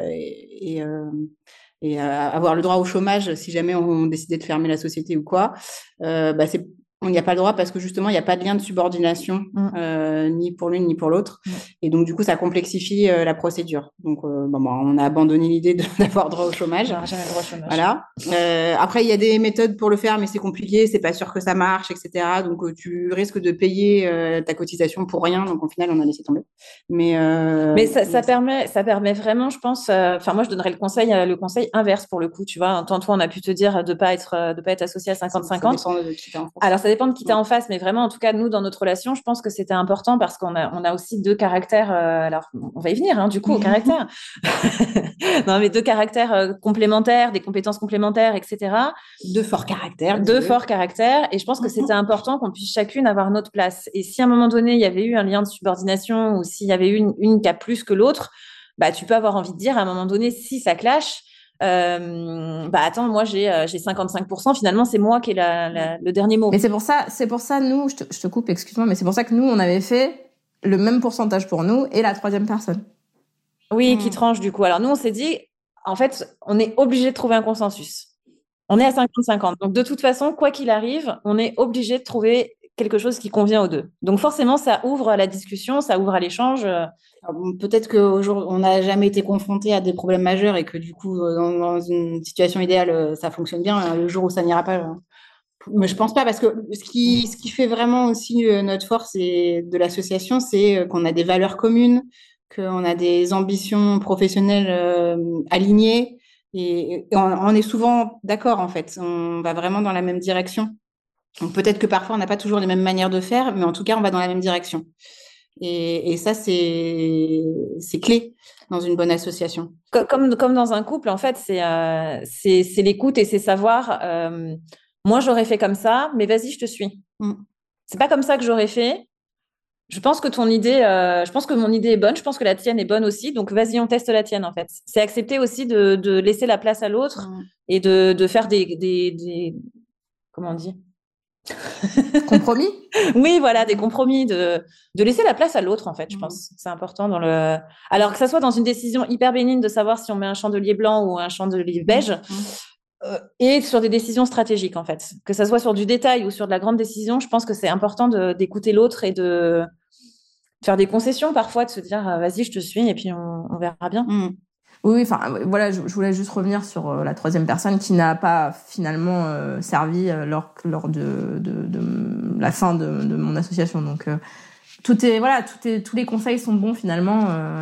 B: avoir le droit au chômage si jamais on décidait de fermer la société ou quoi. On n'y a pas le droit parce que justement, il n'y a pas de lien de subordination, ni pour l'une ni pour l'autre. Et donc, du coup, ça complexifie la procédure. Donc, on a abandonné l'idée d'avoir droit au chômage.
C: Jamais le droit au chômage.
B: Voilà. Après, il y a des méthodes pour le faire, mais c'est compliqué. C'est pas sûr que ça marche, etc. Donc, tu risques de payer ta cotisation pour rien. Donc, au final, on a laissé tomber.
C: Mais ça permet vraiment, je pense. Moi, je donnerais le conseil inverse pour le coup. Tu vois, toi, on a pu te dire de pas être associé à 50-50.
B: Ça dépend de qui t'es en face.
C: Alors, ça dépend de qui t'as en face, mais vraiment, en tout cas, nous, dans notre relation, je pense que c'était important parce qu'on a aussi deux caractères. Alors, on va y venir, hein, du coup, au caractère. Non, mais deux caractères complémentaires, des compétences complémentaires, etc.
B: Deux forts caractères.
C: Deux forts caractères. Et je pense que c'était important qu'on puisse chacune avoir notre place. Et si à un moment donné, il y avait eu un lien de subordination ou s'il y avait eu une qui a plus que l'autre, bah, tu peux avoir envie de dire à un moment donné, si ça clash, bah attends, moi j'ai 55%, finalement c'est moi qui ai le dernier mot.
A: Mais c'est pour ça nous, je te coupe, excuse-moi, mais c'est pour ça que nous on avait fait le même pourcentage pour nous et la troisième personne.
C: Oui, qui tranche du coup. Alors nous on s'est dit, en fait, on est obligé de trouver un consensus. On est à 50-50. Donc de toute façon, quoi qu'il arrive, on est obligé de trouver quelque chose qui convient aux deux. Donc forcément, ça ouvre à la discussion, ça ouvre à l'échange.
B: Peut-être qu'aujourd'hui, on n'a jamais été confronté à des problèmes majeurs et que du coup, dans une situation idéale, ça fonctionne bien. Le jour où ça n'ira pas, mais je pense pas, parce que ce qui fait vraiment aussi notre force de l'association, c'est qu'on a des valeurs communes, qu'on a des ambitions professionnelles alignées et on est souvent d'accord en fait. On va vraiment dans la même direction. Donc peut-être que parfois on n'a pas toujours les mêmes manières de faire, mais en tout cas on va dans la même direction. Et ça c'est clé dans une bonne association.
C: Comme dans un couple, en fait, c'est l'écoute et c'est savoir. Moi j'aurais fait comme ça, mais vas-y, je te suis. C'est pas comme ça que j'aurais fait. Je pense que je pense que mon idée est bonne. Je pense que la tienne est bonne aussi. Donc vas-y, on teste la tienne en fait. C'est accepter aussi de laisser la place à l'autre et de faire des comment on dit.
A: Compromis.
C: Oui, voilà, des compromis, de laisser la place à l'autre, en fait, je pense. C'est important alors que ça soit dans une décision hyper bénigne de savoir si on met un chandelier blanc ou un chandelier beige, et sur des décisions stratégiques, en fait. Que ça soit sur du détail ou sur de la grande décision, je pense que c'est important d'écouter l'autre et de faire des concessions parfois, de se dire, vas-y, je te suis, et puis on verra bien.
A: Oui, enfin voilà, je voulais juste revenir sur la troisième personne qui n'a pas finalement servi lors de la fin de mon association. Donc tous les conseils sont bons finalement,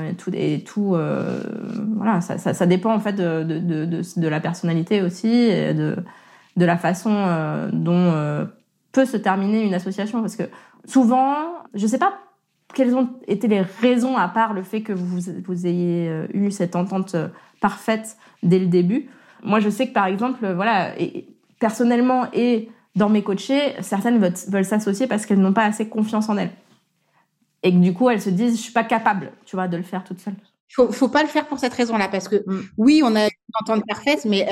A: voilà, ça dépend en fait de la personnalité aussi, et de la façon dont peut se terminer une association, parce que souvent, je sais pas quelles ont été les raisons, à part le fait que vous ayez eu cette entente parfaite dès le début. Moi, je sais que, par exemple, voilà, et personnellement et dans mes coachés, certaines veulent s'associer parce qu'elles n'ont pas assez confiance en elles. Et que du coup, elles se disent, je suis pas capable, tu vois, de le faire toute seule.
B: Faut pas le faire pour cette raison-là, parce que oui, on a une entente parfaite, mais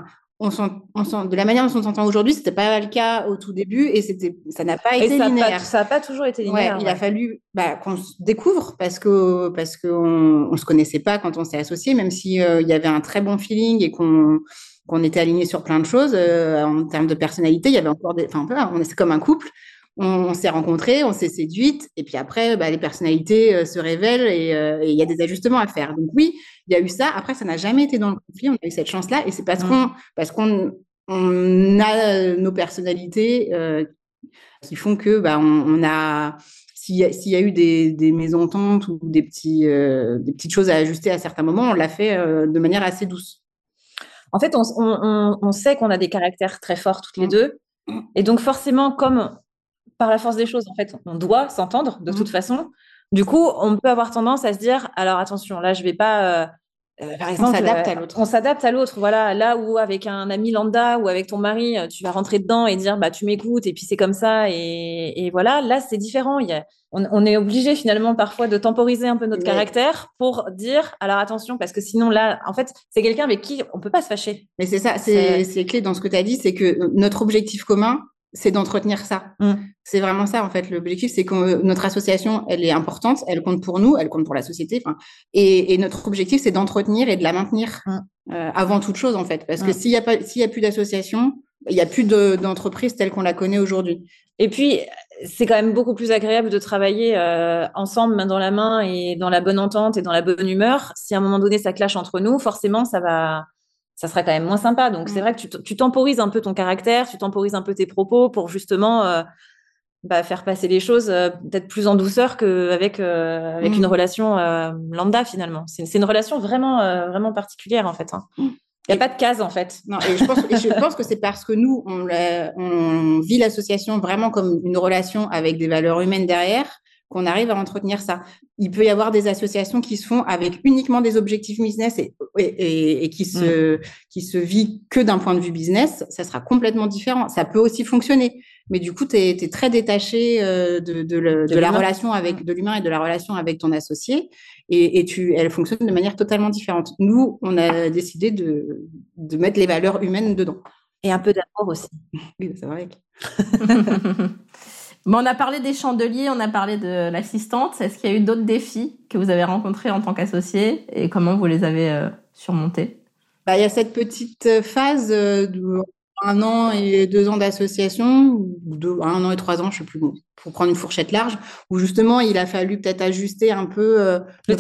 B: de la manière dont on s'entend aujourd'hui, c'était pas le cas au tout début, et ça n'a pas été linéaire.
C: Ça n'a pas toujours été linéaire.
B: Il a fallu qu'on se découvre, parce qu'on se connaissait pas quand on s'est associés, même si il y avait un très bon feeling et qu'on était alignés sur plein de choses. En termes de personnalité, il y avait encore c'est comme un couple. On s'est rencontrés, on s'est séduites, et puis après, les personnalités se révèlent et il y a des ajustements à faire. Donc oui, il y a eu ça. Après, ça n'a jamais été dans le conflit. On a eu cette chance-là, et c'est parce qu'on a nos personnalités qui font que on a. S'il y a eu des mésententes ou des petites choses à ajuster à certains moments, on l'a fait de manière assez douce.
C: En fait, on sait qu'on a des caractères très forts toutes les deux, et donc forcément, comme par la force des choses, en fait, on doit s'entendre de toute façon. Du coup, on peut avoir tendance à se dire, alors attention, là, je vais pas... par exemple, on s'adapte à l'autre. Voilà, là où avec un ami lambda ou avec ton mari, tu vas rentrer dedans et dire, tu m'écoutes et puis c'est comme ça. Et voilà, là, c'est différent. On est obligé finalement parfois de temporiser un peu notre caractère pour dire, alors attention, parce que sinon là, en fait, c'est quelqu'un avec qui on peut pas se fâcher.
B: Mais c'est ça, c'est clé dans ce que tu as dit, c'est que notre objectif commun, c'est d'entretenir ça. C'est vraiment ça, en fait. L'objectif, c'est que notre association, elle est importante, elle compte pour nous, elle compte pour la société. Et notre objectif, c'est d'entretenir et de la maintenir avant toute chose, en fait. Parce que s'il y a plus d'association, il n'y a plus d'entreprise telle qu'on la connaît aujourd'hui.
C: Et puis, c'est quand même beaucoup plus agréable de travailler ensemble, main dans la main, et dans la bonne entente et dans la bonne humeur. Si à un moment donné, ça clash entre nous, forcément, ça sera quand même moins sympa. Donc, c'est vrai que tu temporises un peu ton caractère, tu temporises un peu tes propos pour justement faire passer les choses peut-être plus en douceur qu'avec une relation lambda, finalement. C'est une relation vraiment, vraiment particulière, en fait. Il n'y a pas de case, en fait.
B: Non, et je pense que c'est parce que nous, on vit l'association vraiment comme une relation avec des valeurs humaines derrière qu'on arrive à entretenir ça. Il peut y avoir des associations qui se font avec uniquement des objectifs business et qui se vit que d'un point de vue business. Ça sera complètement différent. Ça peut aussi fonctionner. Mais du coup, tu es très détaché de la relation de l'humain et de la relation avec ton associé. Et elle fonctionne de manière totalement différente. Nous, on a décidé de mettre les valeurs humaines dedans.
C: Et un peu d'amour aussi.
B: Oui, c'est vrai.
A: Bon, on a parlé des chandeliers, on a parlé de l'assistante. Est-ce qu'il y a eu d'autres défis que vous avez rencontrés en tant qu'associé et comment vous les avez surmontés?
B: Il y a cette petite phase de 1 an et 2 ans d'association, 1 an et 3 ans, je sais plus, bon, pour prendre une fourchette large, où justement il a fallu peut-être ajuster un peu nos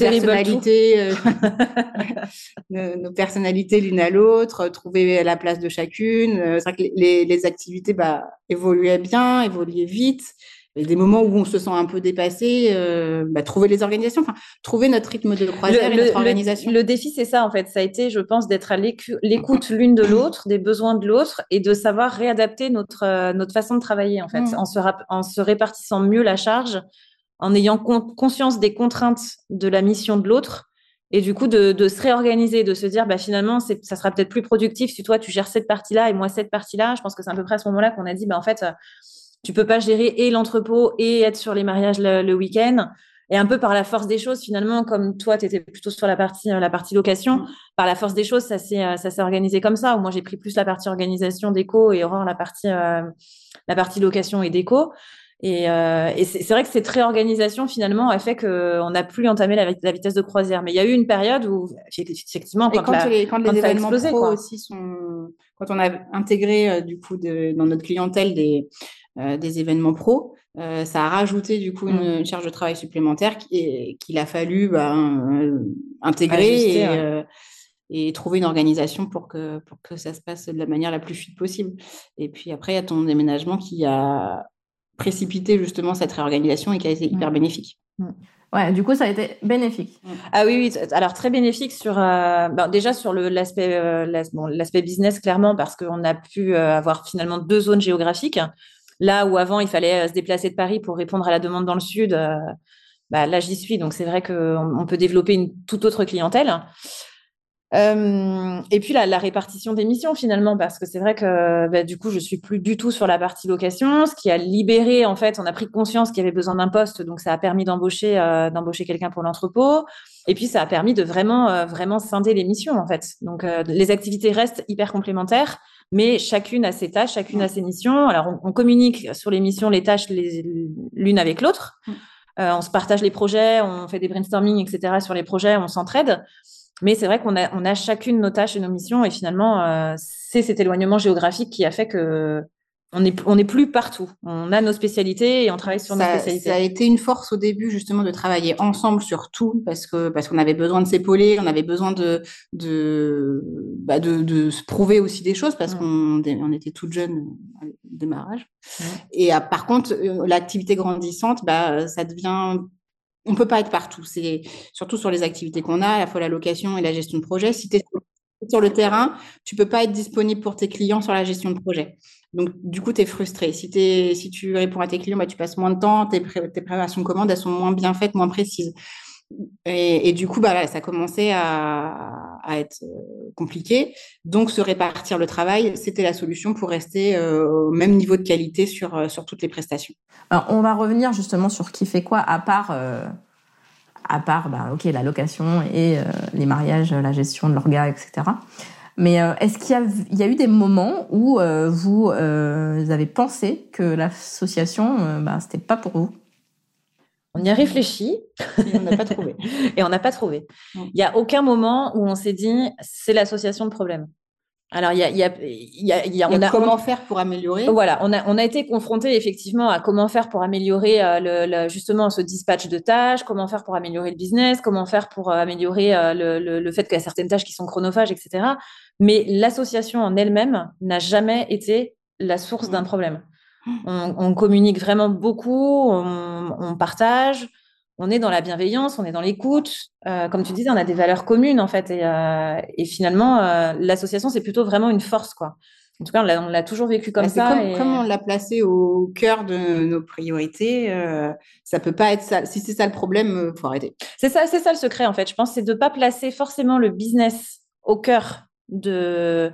B: personnalités l'une à l'autre, trouver la place de chacune. C'est vrai que les activités évoluaient vite. Et des moments où on se sent un peu dépassé, trouver les organisations, trouver notre rythme de croisière et notre organisation.
C: Le défi, c'est ça, en fait. Ça a été, je pense, d'être à l'écoute l'une de l'autre, des besoins de l'autre, et de savoir réadapter notre façon de travailler, en fait, en se répartissant mieux la charge, en ayant conscience des contraintes de la mission de l'autre, et du coup, de se réorganiser, de se dire, finalement, ça sera peut-être plus productif si toi, tu gères cette partie-là et moi, cette partie-là. Je pense que c'est à peu près à ce moment-là qu'on a dit, en fait, tu peux pas gérer et l'entrepôt et être sur les mariages le week-end. Et un peu par la force des choses, finalement, comme toi, tu étais plutôt sur la partie location, par la force des choses, ça s'est organisé comme ça. Où moi, j'ai pris plus la partie organisation déco et Aurore la partie location et déco. Et c'est vrai que cette réorganisation, finalement, a fait qu'on n'a plus entamé la vitesse de croisière. Mais il y a eu une période où, effectivement,
B: quand les événements pro aussi quand on a intégré, du coup, dans notre clientèle des événements pro, ça a rajouté du coup une charge de travail supplémentaire qu'il a fallu intégrer et trouver une organisation pour que ça se passe de la manière la plus fluide possible. Et puis après, il y a ton déménagement qui a précipité justement cette réorganisation et qui a été hyper bénéfique.
A: Ouais, du coup, ça a été bénéfique.
C: Ah oui. Alors, très bénéfique déjà sur l'aspect business, clairement, parce qu'on a pu avoir finalement 2 zones géographiques. Là où avant, il fallait se déplacer de Paris pour répondre à la demande dans le sud, là, j'y suis. Donc, c'est vrai qu'on peut développer une toute autre clientèle. Et puis, la répartition des missions, finalement, parce que c'est vrai que du coup, je suis plus du tout sur la partie location, ce qui a libéré, en fait, on a pris conscience qu'il y avait besoin d'un poste, donc ça a permis d'embaucher quelqu'un pour l'entrepôt. Et puis, ça a permis de vraiment scinder les missions, en fait. Donc, les activités restent hyper complémentaires, mais chacune a ses tâches, chacune a ses missions. Alors, on communique sur les missions, les tâches l'une avec l'autre. On se partage les projets, on fait des brainstorming, etc. sur les projets, on s'entraide. Mais c'est vrai qu'on a chacune nos tâches et nos missions. Et finalement, c'est cet éloignement géographique qui a fait que on est plus partout. On a nos spécialités et on travaille sur nos spécialités.
B: Ça a été une force au début, justement, de travailler ensemble sur tout, parce qu'on avait besoin de s'épauler, on avait besoin de se prouver aussi des choses, parce qu'on était toutes jeunes au démarrage. Et par contre, l'activité grandissante, ça devient... On peut pas être partout. C'est surtout sur les activités qu'on a, à la fois la location et la gestion de projet. Si tu es sur le terrain, tu peux pas être disponible pour tes clients sur la gestion de projet. Donc, du coup, tu es frustré. Si tu réponds à tes clients, tu passes moins de temps, tes préparations de commandes, elles sont moins bien faites, moins précises. Et du coup, ça commençait à être compliqué. Donc, se répartir le travail, c'était la solution pour rester au même niveau de qualité sur toutes les prestations.
A: Alors, on va revenir justement sur qui fait quoi, à part la location et les mariages, la gestion de l'orga, etc. Mais est-ce qu'il y a eu des moments où vous avez pensé que l'association, c'était pas pour vous?
C: On y a réfléchi.
B: Et on n'a pas trouvé.
C: Et on n'a pas trouvé. Il n'y a aucun moment où on s'est dit, c'est l'association de problème. Alors,
B: comment faire pour améliorer?
C: Voilà, on a été confrontés effectivement à comment faire pour améliorer justement ce dispatch de tâches, comment faire pour améliorer le business, comment faire pour améliorer le fait qu'il y a certaines tâches qui sont chronophages, etc. Mais l'association en elle-même n'a jamais été la source d'un problème. On communique vraiment beaucoup, on partage, on est dans la bienveillance, on est dans l'écoute. Comme tu disais, on a des valeurs communes, en fait. Et finalement, l'association, c'est plutôt vraiment une force, quoi. En tout cas, on l'a toujours vécu comme ça.
B: Comme on l'a placé au cœur de nos priorités, ça peut pas être ça. Si c'est ça le problème, faut arrêter.
C: C'est ça le secret, en fait. Je pense c'est de ne pas placer forcément le business au cœur de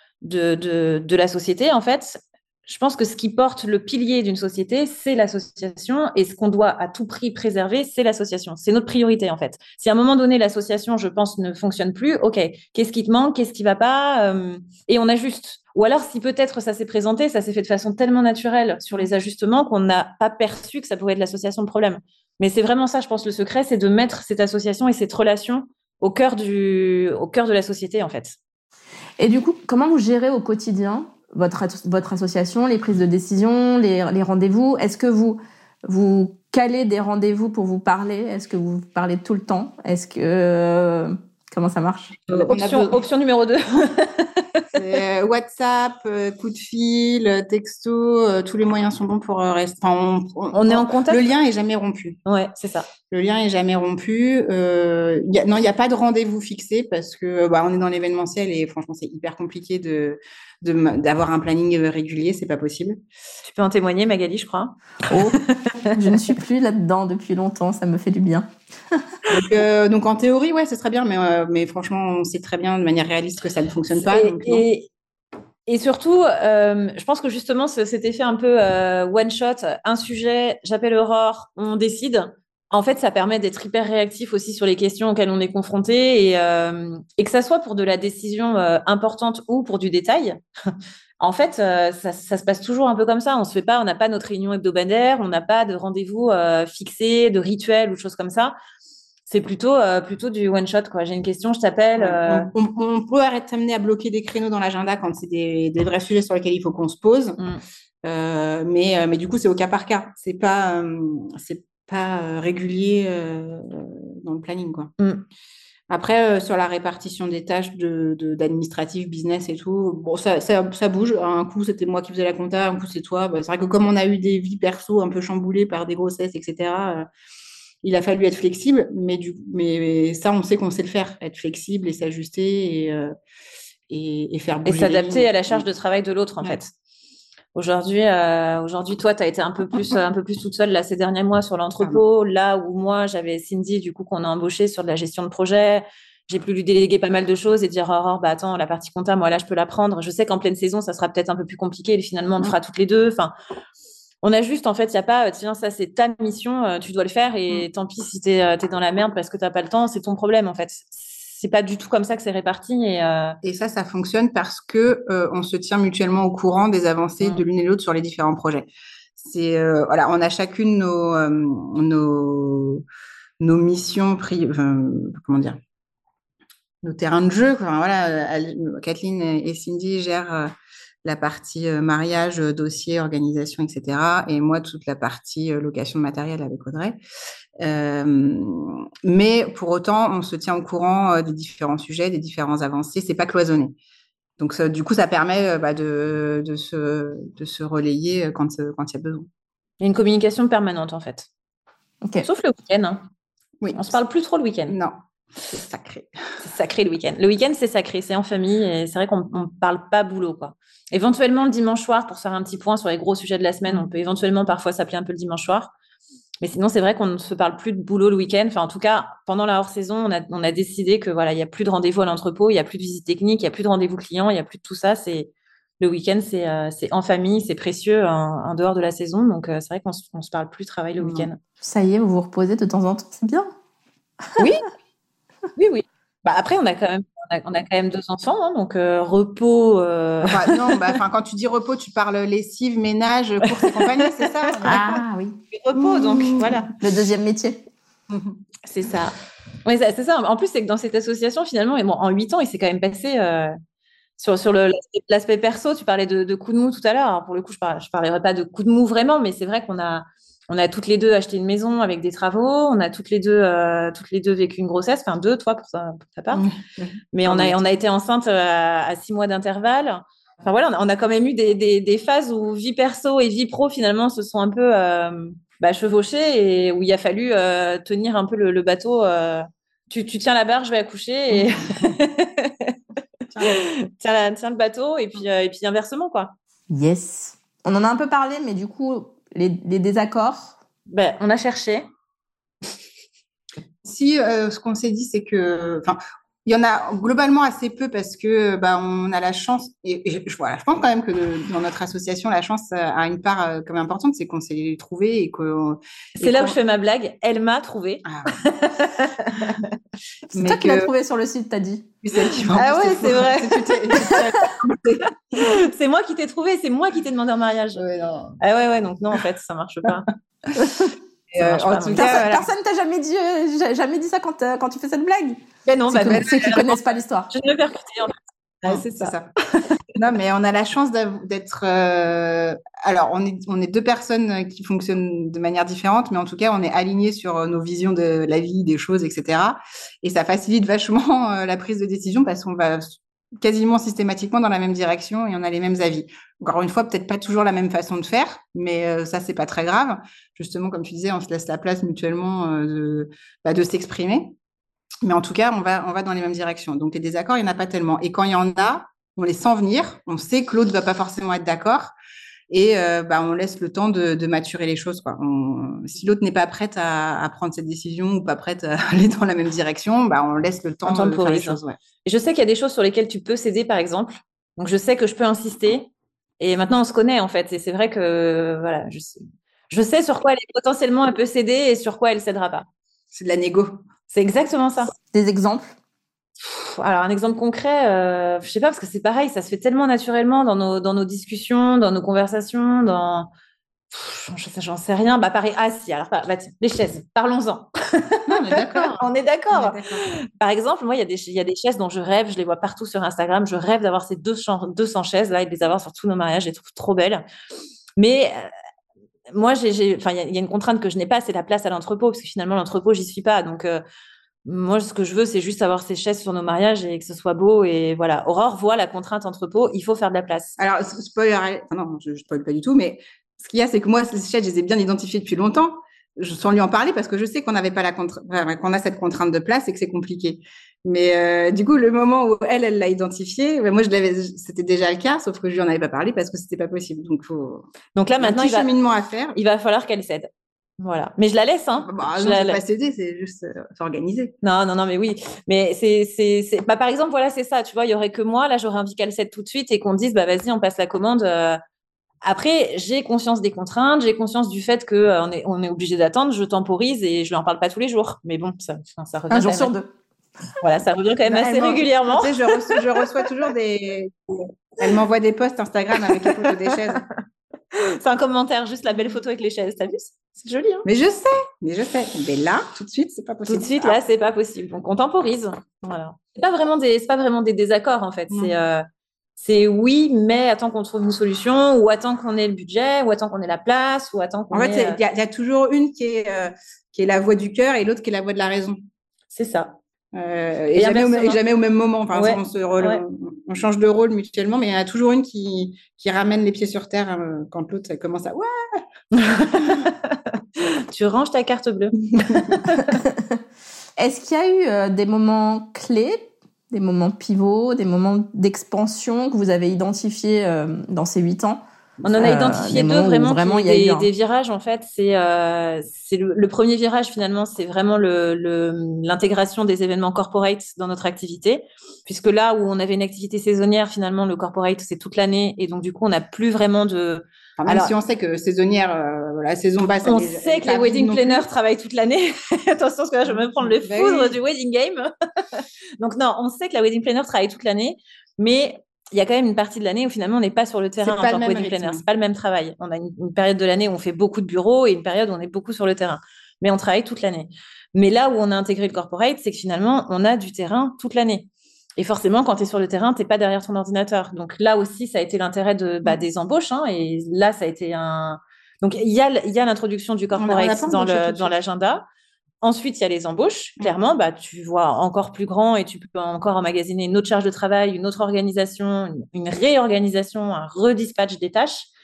C: la société, en fait. Je pense que ce qui porte le pilier d'une société, c'est l'association, et ce qu'on doit à tout prix préserver, c'est l'association. C'est notre priorité, en fait. Si à un moment donné, l'association, je pense, ne fonctionne plus, OK, qu'est-ce qui te manque, qu'est-ce qui ne va pas, et on ajuste. Ou alors, si peut-être ça s'est présenté, ça s'est fait de façon tellement naturelle sur les ajustements qu'on n'a pas perçu que ça pouvait être l'association le problème. Mais c'est vraiment ça, je pense, le secret, c'est de mettre cette association et cette relation au cœur de la société, en fait.
A: Et du coup, comment vous gérez au quotidien votre association, les prises de décision, les rendez-vous? Est-ce que vous calez des rendez-vous pour vous parler? Est-ce que vous parlez tout le temps? Comment ça marche?
C: Option numéro 2.
B: WhatsApp, coup de fil, texto, tous les moyens sont bons pour rester.
C: On est en contact.
B: Le lien est jamais rompu.
C: Ouais, c'est ça.
B: Le lien est jamais rompu. Il y a pas de rendez-vous fixé parce que on est dans l'événementiel et franchement c'est hyper compliqué d'avoir un planning régulier, c'est pas possible.
C: Tu peux en témoigner, Magali, je crois.
A: Oh, je ne suis plus là-dedans depuis longtemps, ça me fait du bien.
B: Donc en théorie, ouais, ce serait bien, mais franchement, on sait très bien de manière réaliste que ça ne fonctionne pas.
C: Et surtout, je pense que justement, cet effet un peu one shot, un sujet, j'appelle Aurore, on décide. En fait, ça permet d'être hyper réactif aussi sur les questions auxquelles on est confronté et que ça soit pour de la décision importante ou pour du détail. En fait, ça se passe toujours un peu comme ça. On n'a pas notre réunion hebdomadaire, on n'a pas de rendez-vous fixé, de rituel ou de choses comme ça. C'est plutôt du one shot, quoi. J'ai une question, je t'appelle.
B: On peut être amené à bloquer des créneaux dans l'agenda quand c'est des vrais sujets sur lesquels il faut qu'on se pose. Mais du coup, c'est au cas par cas. C'est pas régulier dans le planning, quoi. Après, sur la répartition des tâches d'administratif, business et tout, bon, ça bouge. Un coup, c'était moi qui faisais la compta, un coup, c'est toi. C'est vrai que comme on a eu des vies perso un peu chamboulées par des grossesses, etc., il a fallu être flexible. Mais ça, on sait qu'on sait le faire, être flexible et s'ajuster et faire bouger.
C: Et s'adapter à la charge de travail de l'autre, en fait. Aujourd'hui, toi, tu as été un peu plus toute seule là, ces derniers mois sur l'entrepôt, là où moi, j'avais Cindy, du coup, qu'on a embauché sur de la gestion de projet. J'ai pu lui déléguer pas mal de choses et dire, attends, la partie compta, moi, là, je peux la prendre. Je sais qu'en pleine saison, ça sera peut-être un peu plus compliqué. Et finalement, on le fera toutes les deux. Enfin, on a juste, en fait, il n'y a pas, tiens, ça, c'est ta mission, tu dois le faire. Et tant pis si tu es dans la merde parce que tu n'as pas le temps, c'est ton problème, en fait. C'est pas du tout comme ça que c'est réparti.
B: Et ça fonctionne parce que on se tient mutuellement au courant des avancées de l'une et l'autre sur les différents projets. C'est voilà, on a chacune nos missions comment dire, nos terrains de jeu. Enfin, voilà, Kathleen et Cindy gèrent la partie mariage, dossier, organisation, etc. Et moi, toute la partie location de matériel avec Audrey. Mais pour autant, on se tient au courant des différents sujets, des différentes avancées. C'est pas cloisonné. Donc, du coup, ça permet de se relayer quand il y a besoin.
C: Il y a une communication permanente, en fait.
A: Okay.
C: Sauf le week-end. Hein.
B: Oui.
C: On se parle plus trop le week-end.
B: Non. C'est sacré.
C: C'est sacré le week-end. Le week-end, c'est sacré, c'est en famille et c'est vrai qu'on ne parle pas boulot, quoi. Éventuellement, le dimanche soir, pour faire un petit point sur les gros sujets de la semaine, on peut éventuellement parfois s'appeler un peu le dimanche soir. Mais sinon, c'est vrai qu'on ne se parle plus de boulot le week-end. Enfin, en tout cas, pendant la hors-saison, on a décidé que voilà, il n'y a plus de rendez-vous à l'entrepôt, il n'y a plus de visite technique, il n'y a plus de rendez-vous clients, il n'y a plus de tout ça. Le week-end, c'est en famille, c'est précieux en dehors de la saison. Donc, c'est vrai qu'on ne se parle plus travail le week-end.
A: Ça y est, vous vous reposez de temps en temps, c'est bien.
C: Oui. Oui. Après, on a quand même 2 enfants, hein, donc repos.
B: Quand tu dis repos, tu parles lessive, ménage, courses et compagnie, c'est ça?
A: Ah oui.
C: Repos, donc voilà.
A: Le deuxième métier.
C: C'est ça. Oui, c'est ça. En plus, c'est que dans cette association, finalement, en 8 ans, il s'est quand même passé sur l'aspect perso. Tu parlais de coups de mou tout à l'heure. Alors, pour le coup, je parlerai pas de coups de mou vraiment, mais c'est vrai qu'on a toutes les deux acheté une maison avec des travaux. On a toutes les deux vécu une grossesse. Enfin, 2, toi, pour ta part. Mais on a été enceinte à 6 mois d'intervalle. Enfin, voilà, on a quand même eu des phases où vie perso et vie pro, finalement, se sont un peu chevauché et où il a fallu tenir un peu le bateau. Tu tiens la barre, je vais accoucher et tiens le bateau et puis inversement, quoi.
A: Yes. On en a un peu parlé, mais du coup, les désaccords.
C: On a cherché.
B: Si, ce qu'on s'est dit, c'est que, enfin, il y en a globalement assez peu parce que, on a la chance, voilà, je pense quand même que dans notre association, la chance a une part quand même importante, c'est qu'on s'est trouvé et que.
C: C'est là où je fais ma blague. Elle m'a trouvé.
B: Ah.
A: C'est toi qui l'as trouvé sur le site, t'as dit.
C: Ah ouais, c'est vrai. C'est moi qui t'ai trouvé, c'est moi qui t'ai demandé en mariage.
B: Ouais, non.
C: Ah ouais, donc non, en fait, ça marche pas.
A: En tout cas, personne t'a jamais dit ça quand tu fais cette blague.
C: Mais non,
A: ceux qui connaissent pas l'histoire.
C: Je ne vais percuter, en fait.
B: Ouais, c'est ça. Non, mais on a la chance d'être. Alors, on est deux personnes qui fonctionnent de manière différente, mais en tout cas, on est alignés sur nos visions de la vie, des choses, etc. Et ça facilite vachement la prise de décision parce qu'on va quasiment systématiquement dans la même direction et on a les mêmes avis. Encore une fois, peut-être pas toujours la même façon de faire, mais ça, c'est pas très grave. Justement, comme tu disais, on se laisse la place mutuellement de s'exprimer. Mais en tout cas, on va dans les mêmes directions. Donc, les désaccords, il n'y en a pas tellement. Et quand il y en a, on les sent venir. On sait que l'autre ne va pas forcément être d'accord. Et on laisse le temps de maturer les choses, quoi. Si l'autre n'est pas prête à prendre cette décision ou pas prête à aller dans la même direction, on laisse le temps de faire les choses. Ouais.
C: Et je sais qu'il y a des choses sur lesquelles tu peux céder, par exemple. Donc, je sais que je peux insister. Et maintenant, on se connaît, en fait. Et c'est vrai que, voilà, je sais sur quoi elle peut céder et sur quoi elle ne cédera pas.
B: C'est de la négo.
C: C'est exactement ça.
A: Des exemples?
C: Alors, un exemple concret, je sais pas, parce que c'est pareil, ça se fait tellement naturellement dans nos discussions, dans nos conversations, j'en sais rien. Pareil. Ah si, alors, tiens, les chaises, parlons-en.
B: Non, on est d'accord.
C: On est d'accord. Par exemple, moi, il y a des chaises dont je rêve, je les vois partout sur Instagram, je rêve d'avoir ces 200 chaises là et de les avoir sur tous nos mariages, je les trouve trop belles. Mais moi, il y a une contrainte que je n'ai pas, c'est la place à l'entrepôt, parce que finalement, l'entrepôt, j'y suis pas. Donc, moi, ce que je veux, c'est juste avoir ces chaises sur nos mariages et que ce soit beau. Et voilà, Aurore voit la contrainte entrepôt, il faut faire de la place.
B: Alors, non, je spoil pas du tout, mais ce qu'il y a, c'est que moi, ces chaises, je les ai bien identifiées depuis longtemps, sans lui en parler, parce que je sais qu'on n'avait pas qu'on a cette contrainte de place et que c'est compliqué. Mais du coup, le moment où elle l'a identifié, moi, c'était déjà le cas, sauf que je lui en avais pas parlé parce que c'était pas possible.
C: Donc là, maintenant,
B: cheminement à faire.
C: Il va falloir qu'elle cède. Voilà. Mais je la laisse, hein.
B: C'est pas céder, c'est juste s'organiser.
C: Non, mais oui. Mais c'est... par exemple, voilà, c'est ça. Tu vois, il y aurait que moi. Là, j'aurais envie qu'elle cède tout de suite et qu'on dise, vas-y, on passe la commande. Après, j'ai conscience des contraintes, j'ai conscience du fait qu'on on est obligé d'attendre. Je temporise et je lui en parle pas tous les jours. Mais bon, ça revient.
A: Un jour sur deux.
C: Voilà, ça revient quand même assez régulièrement.
B: Tu sais, je reçois toujours Elle m'envoie des posts Instagram avec les photos des chaises.
C: C'est un commentaire, juste la belle photo avec les chaises. T'as vu? C'est joli, hein?
B: Mais je sais. Mais là, tout de suite, c'est pas possible.
C: Tout de suite, là, c'est pas possible. Donc, on temporise. Voilà. C'est pas vraiment des désaccords, en fait. C'est oui, mais attends qu'on trouve une solution, ou attends qu'on ait le budget, ou attends qu'on ait la place, ou attends qu'on ait...
B: En fait, il y a toujours une qui est la voix du cœur et l'autre qui est la voix de la raison.
C: C'est ça.
B: Et jamais au même moment. Enfin, on change de rôle mutuellement, mais il y en a toujours une qui ramène les pieds sur terre quand l'autre commence à ouais.
C: Tu ranges ta carte bleue.
A: Est-ce qu'il y a eu des moments clés, des moments pivots, des moments d'expansion que vous avez identifiés dans ces 8 ans?
C: On en a identifié deux vraiment il y a des virages, en fait. C'est le premier virage, finalement, c'est vraiment l'intégration des événements corporate dans notre activité, puisque là où on avait une activité saisonnière, finalement, le corporate, c'est toute l'année, et donc du coup, on n'a plus vraiment de...
B: Même si on sait que saisonnière, la saison basse...
C: On sait que les wedding planners travaillent toute l'année. Attention, parce que là, je vais me prendre le foudre du wedding game. Donc non, on sait que la wedding planner travaille toute l'année, mais... il y a quand même une partie de l'année où finalement on n'est pas sur le terrain en tant que wedding planner. C'est pas le même travail. On a une période de l'année où on fait beaucoup de bureaux et une période où on est beaucoup sur le terrain. Mais on travaille toute l'année. Mais là où on a intégré le corporate, c'est que finalement on a du terrain toute l'année. Et forcément, quand tu es sur le terrain, tu n'es pas derrière ton ordinateur. Donc là aussi, ça a été l'intérêt des embauches. Hein, et là, ça a été un... Donc il y a l'introduction du corporate dans l'agenda. Ensuite, il y a les embauches. Clairement, tu vois encore plus grand et tu peux encore emmagasiner une autre charge de travail, une autre organisation, une réorganisation, un redispatch des tâches.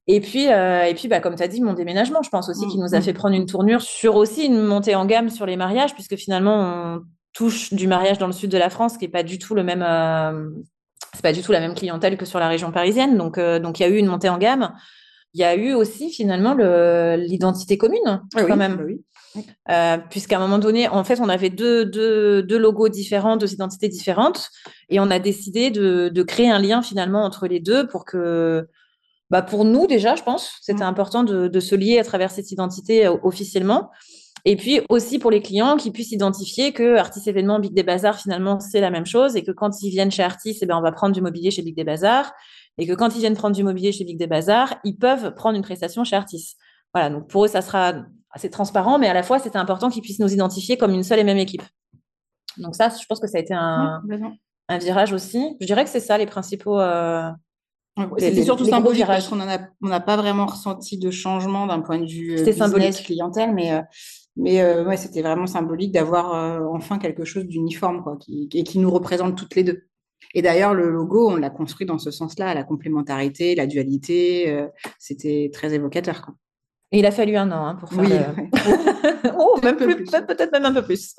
C: Et puis, comme tu as dit, mon déménagement, je pense aussi qu'il nous a fait prendre une tournure sur aussi une montée en gamme sur les mariages, puisque finalement, on touche du mariage dans le sud de la France, qui n'est pas du tout le même, c'est pas du tout la même clientèle que sur la région parisienne. Donc, il y a eu une montée en gamme. Il y a eu aussi finalement l'identité commune, quand même.
B: Bah oui.
C: Puisqu'à un moment donné, en fait, on avait deux logos différents, deux identités différentes, et on a décidé de créer un lien finalement entre les deux pour que, pour nous déjà, je pense, c'était important de se lier à travers cette identité officiellement. Et puis aussi pour les clients qui puissent identifier que Artis Événements, Big Day Bazaar, finalement, c'est la même chose, et que quand ils viennent chez Artis, on va prendre du mobilier chez Big Day Bazaar, et que quand ils viennent prendre du mobilier chez Big Day Bazaar, ils peuvent prendre une prestation chez Artis. Voilà, donc pour eux, ça sera assez transparent, mais à la fois, c'était important qu'ils puissent nous identifier comme une seule et même équipe. Donc ça, je pense que ça a été un virage aussi. Je dirais que c'est ça, les principaux...
B: C'était surtout symbolique parce qu'on n'a pas vraiment ressenti de changement d'un point de vue business, clientèle, mais c'était vraiment symbolique d'avoir enfin quelque chose d'uniforme qui nous représente toutes les deux. Et d'ailleurs, le logo, on l'a construit dans ce sens-là, la complémentarité, la dualité, c'était très évocateur, quoi.
C: Et il a fallu 1 an pour faire peut-être même un peu plus.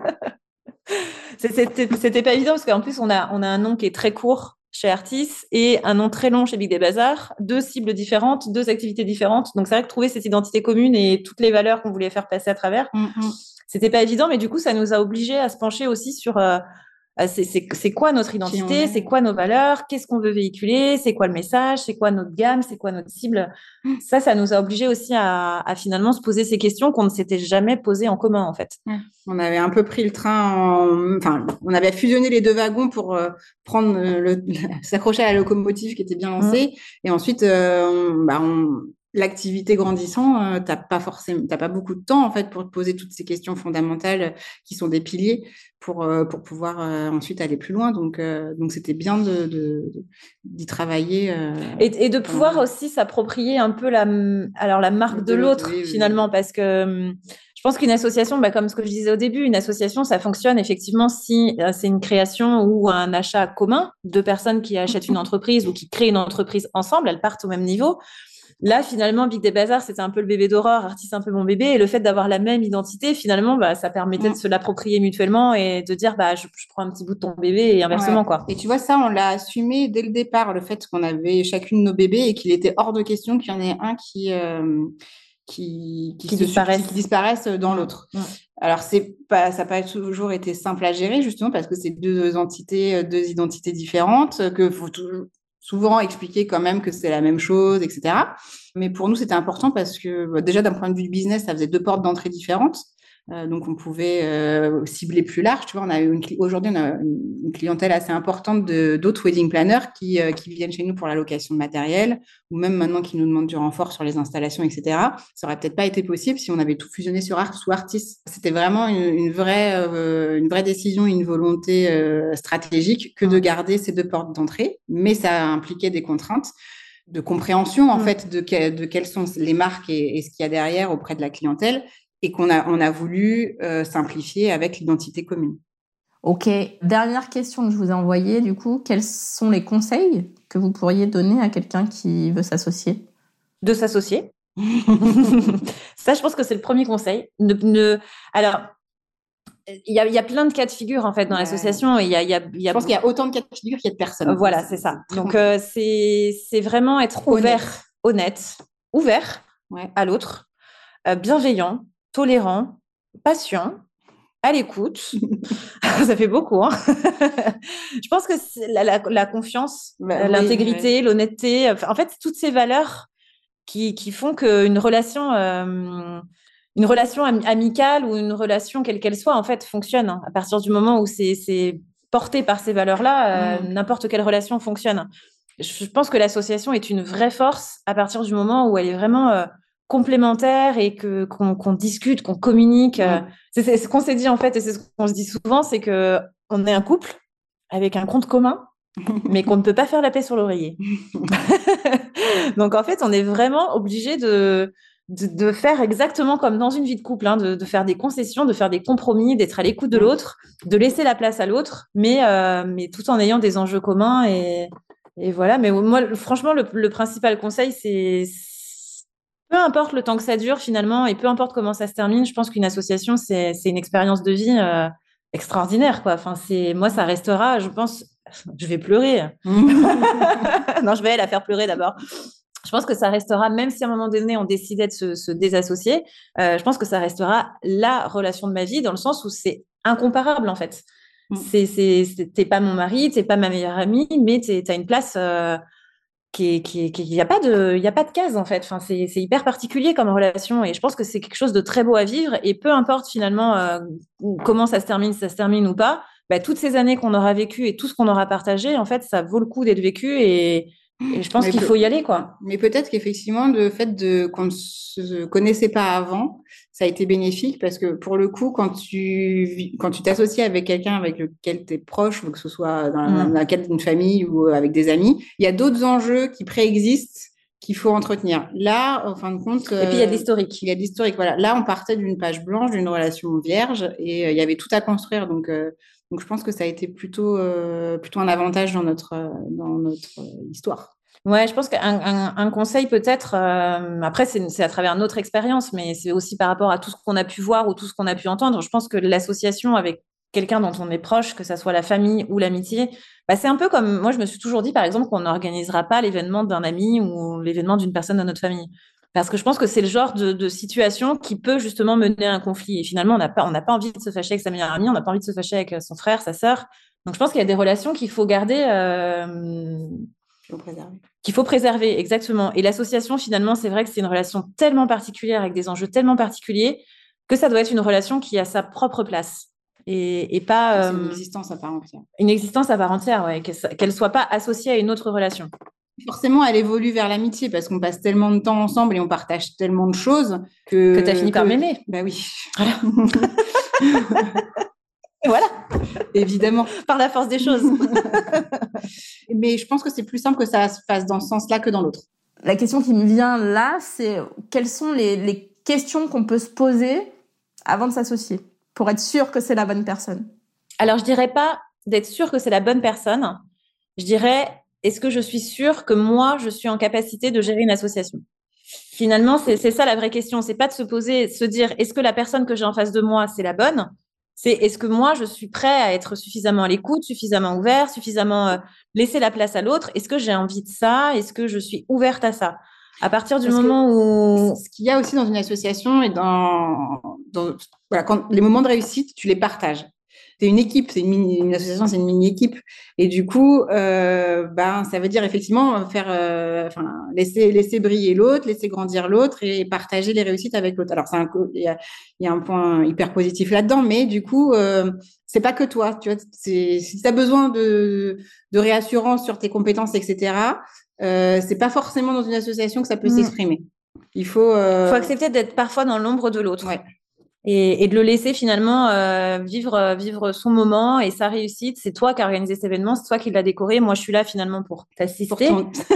C: C'était pas évident parce qu'en plus, on a un nom qui est très court chez Artis et un nom très long chez Big Day Bazaar, 2 cibles différentes, 2 activités différentes. Donc, c'est vrai que trouver cette identité commune et toutes les valeurs qu'on voulait faire passer à travers, c'était pas évident, mais du coup, ça nous a obligés à se pencher aussi sur c'est quoi notre identité, c'est quoi nos valeurs, qu'est-ce qu'on veut véhiculer, c'est quoi le message, c'est quoi notre gamme, c'est quoi notre cible. Ça nous a obligés aussi à finalement se poser ces questions qu'on ne s'était jamais posées en commun, en fait.
B: On avait un peu pris le train, on avait fusionné les 2 wagons pour s'accrocher à la locomotive qui était bien lancée. Et ensuite, l'activité grandissant, t'as pas beaucoup de temps en fait pour te poser toutes ces questions fondamentales qui sont des piliers pour pouvoir ensuite aller plus loin. Donc c'était bien d'y travailler
C: et de pouvoir aussi s'approprier un peu la marque de l'autre finalement, parce que je pense qu'une association, comme ce que je disais au début, une association, ça fonctionne effectivement si c'est une création ou un achat commun, 2 personnes qui achètent une entreprise ou qui créent une entreprise ensemble, elles partent au même niveau. Là, finalement, Big Day Bazaar, c'était un peu le bébé d'Aurore, Artis un peu mon bébé, et le fait d'avoir la même identité, finalement, ça permettait de se l'approprier mutuellement et de dire, je prends un petit bout de ton bébé et inversement, quoi.
B: Et tu vois, ça, on l'a assumé dès le départ, le fait qu'on avait chacune nos bébés et qu'il était hors de question qu'il y en ait un qui disparaisse dans l'autre. Alors, ça n'a pas toujours été simple à gérer, justement, parce que c'est 2 entités, 2 identités différentes, que faut souvent expliquer quand même que c'est la même chose, etc. Mais pour nous, c'était important parce que déjà, d'un point de vue business, ça faisait 2 portes d'entrée différentes. Donc, on pouvait cibler plus large. Tu vois, aujourd'hui, on a une clientèle assez importante d'autres wedding planners qui viennent chez nous pour la location de matériel ou même maintenant qui nous demandent du renfort sur les installations, etc. Ça aurait peut-être pas été possible si on avait tout fusionné sous Artis. C'était vraiment une vraie décision, une volonté stratégique que de garder ces 2 portes d'entrée. Mais ça impliquait des contraintes de compréhension, en fait, de quelles sont les marques et ce qu'il y a derrière auprès de la clientèle. Et on a voulu simplifier avec l'identité commune.
A: Ok. Dernière question que je vous ai envoyée, du coup, quels sont les conseils que vous pourriez donner à quelqu'un qui veut s'associer ?
C: De s'associer. Ça, je pense que c'est le premier conseil. Alors, il y a plein de cas de figure, en fait, dans l'association.
B: Je pense qu'il y a autant de cas de figure qu'il y a de personnes.
C: Voilà, c'est ça. Donc, c'est vraiment être honnête, ouvert à l'autre, bienveillant, tolérant, patient, à l'écoute. Ça fait beaucoup, hein. Je pense que c'est la confiance, l'intégrité, l'honnêteté, en fait, toutes ces valeurs qui font qu'une relation, amicale ou une relation quelle qu'elle soit, en fait, fonctionne. À partir du moment où c'est porté par ces valeurs-là, n'importe quelle relation fonctionne. Je pense que l'association est une vraie force à partir du moment où elle est vraiment complémentaire et qu'on discute, qu'on communique. C'est ce qu'on s'est dit, en fait, et c'est ce qu'on se dit souvent, c'est qu'on est un couple avec un compte commun, mais qu'on ne peut pas faire la paix sur l'oreiller. Donc, en fait, on est vraiment obligé de faire exactement comme dans une vie de couple, hein, de faire des concessions, de faire des compromis, d'être à l'écoute de l'autre, de laisser la place à l'autre, mais tout en ayant des enjeux communs et Et voilà, mais moi, franchement, le principal conseil, c'est peu importe le temps que ça dure finalement, et peu importe comment ça se termine, je pense qu'une association, c'est une expérience de vie extraordinaire, quoi. Enfin, moi, ça restera, je pense, je vais pleurer. Non, je vais la faire pleurer d'abord. Je pense que ça restera, même si à un moment donné, on décidait de se désassocier, je pense que ça restera la relation de ma vie, dans le sens où c'est incomparable, en fait. T'es pas mon mari, t'es pas ma meilleure amie, mais t'as une place il y a pas de case, en fait. Enfin, c'est hyper particulier comme relation, et je pense que c'est quelque chose de très beau à vivre, et peu importe finalement comment ça se termine, si ça se termine ou pas, bah, toutes ces années qu'on aura vécues et tout ce qu'on aura partagé, en fait, ça vaut le coup d'être vécu, et je pense qu'il faut y aller, quoi.
B: Mais peut-être qu'effectivement, le fait qu'on ne se connaissait pas avant, ça a été bénéfique, parce que pour le coup, quand tu t'associes avec quelqu'un avec lequel tu es proche, que ce soit dans le cadre d'une famille ou avec des amis, il y a d'autres enjeux qui préexistent qu'il faut entretenir. Là, en fin de compte...
C: Et puis, il y a de l'historique.
B: Il y a de l'historique, voilà. Là, on partait d'une page blanche, d'une relation vierge, et il y avait tout à construire. Donc, je pense que ça a été plutôt un avantage dans notre histoire.
C: Ouais, je pense qu'un conseil peut-être, après c'est à travers notre expérience, mais c'est aussi par rapport à tout ce qu'on a pu voir ou tout ce qu'on a pu entendre. Je pense que l'association avec quelqu'un dont on est proche, que ça soit la famille ou l'amitié, bah, c'est un peu comme, moi je me suis toujours dit par exemple qu'on n'organisera pas l'événement d'un ami ou l'événement d'une personne de notre famille. Parce que je pense que c'est le genre de situation qui peut justement mener à un conflit. Et finalement, on n'a pas envie de se fâcher avec sa meilleure amie, on n'a pas envie de se fâcher avec son frère, sa sœur. Donc je pense qu'il y a des relations qu'il faut garder... Qu'il faut préserver, exactement. Et l'association, finalement, c'est vrai que c'est une relation tellement particulière, avec des enjeux tellement particuliers, que ça doit être une relation qui a sa propre place. Et pas...
B: c'est une existence à part entière.
C: Une existence à part entière, ouais, qu'elle soit pas associée à une autre relation.
B: Forcément, elle évolue vers l'amitié, parce qu'on passe tellement de temps ensemble et on partage tellement de choses que
C: tu as fini par m'aimer.
B: Bah oui.
C: Voilà. Voilà,
B: évidemment,
C: par la force des choses.
B: Mais je pense que c'est plus simple que ça se fasse dans ce sens-là que dans l'autre.
A: La question qui me vient là, c'est quelles sont les questions qu'on peut se poser avant de s'associer pour être sûr que c'est la bonne personne?
C: Alors, je dirais pas d'être sûr que c'est la bonne personne. Je dirais, est-ce que je suis sûre que moi, je suis en capacité de gérer une association? Finalement, c'est ça la vraie question. C'est pas de se dire, est-ce que la personne que j'ai en face de moi, c'est la bonne? C'est est-ce que moi, je suis prêt à être suffisamment à l'écoute, suffisamment ouvert, suffisamment laisser la place à l'autre? Est-ce que j'ai envie de ça? Est-ce que je suis ouverte à ça? À partir du moment où...
B: Ce qu'il y a aussi dans une association et voilà, quand les moments de réussite, tu les partages. C'est une équipe, une association, c'est une mini-équipe. Et du coup, ça veut dire effectivement laisser briller l'autre, laisser grandir l'autre et partager les réussites avec l'autre. Alors, il y a un point hyper positif là-dedans, mais du coup, c'est pas que toi. Tu vois, si tu as besoin de réassurance sur tes compétences, etc., c'est pas forcément dans une association que ça peut s'exprimer. Il faut
C: accepter d'être parfois dans l'ombre de l'autre.
B: Ouais.
C: Et de le laisser finalement vivre son moment et sa réussite. C'est toi qui as organisé cet événement, c'est toi qui l'as décoré. Moi, je suis là finalement pour t'assister.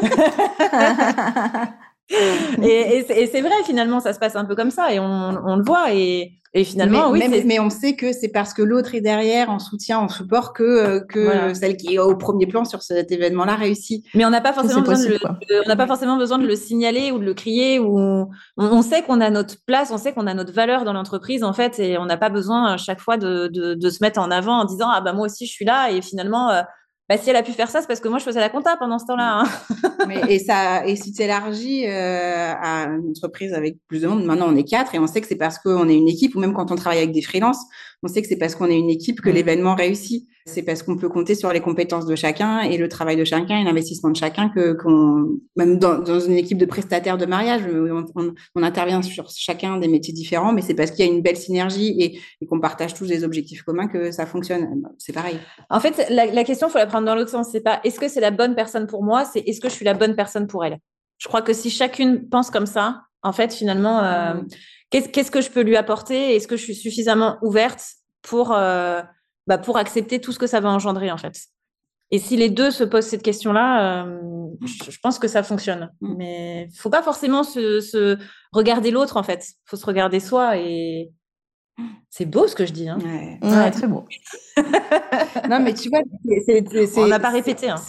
C: Et c'est vrai, finalement, ça se passe un peu comme ça et on le voit. Et finalement,
B: mais on sait que c'est parce que l'autre est derrière, en soutien, en support, que voilà. Celle qui est au premier plan sur cet événement-là réussit.
C: Mais on n'a pas forcément besoin de le signaler ou de le crier. On sait qu'on a notre place, on sait qu'on a notre valeur dans l'entreprise, en fait, et on n'a pas besoin à chaque fois de se mettre en avant en disant moi aussi je suis là. Et finalement, si elle a pu faire ça, c'est parce que moi je faisais la compta pendant ce temps-là. Hein.
B: Et si tu élargis à une entreprise avec plus de monde, maintenant on est 4 et on sait que c'est parce qu'on est une équipe, ou même quand on travaille avec des freelances, on sait que c'est parce qu'on est une équipe que l'événement réussit. C'est parce qu'on peut compter sur les compétences de chacun et le travail de chacun et l'investissement de chacun même dans une équipe de prestataires de mariage, on intervient sur chacun des métiers différents, mais c'est parce qu'il y a une belle synergie et qu'on partage tous des objectifs communs que ça fonctionne. C'est pareil.
C: En fait, la question, il faut la prendre dans l'autre sens. C'est pas est-ce que c'est la bonne personne pour moi, c'est est-ce que je suis la bonne personne pour elle. Je crois que si chacune pense comme ça, en fait, finalement, qu'est-ce que je peux lui apporter? Est-ce que je suis suffisamment ouverte pour accepter tout ce que ça va engendrer, en fait? Et si les deux se posent cette question-là, je pense que ça fonctionne. Mais il ne faut pas forcément se regarder l'autre, en fait. Il faut se regarder soi et C'est beau ce que je dis. Hein.
A: Ouais, très beau.
B: Non, mais tu vois,
C: On n'a pas répété. Hein.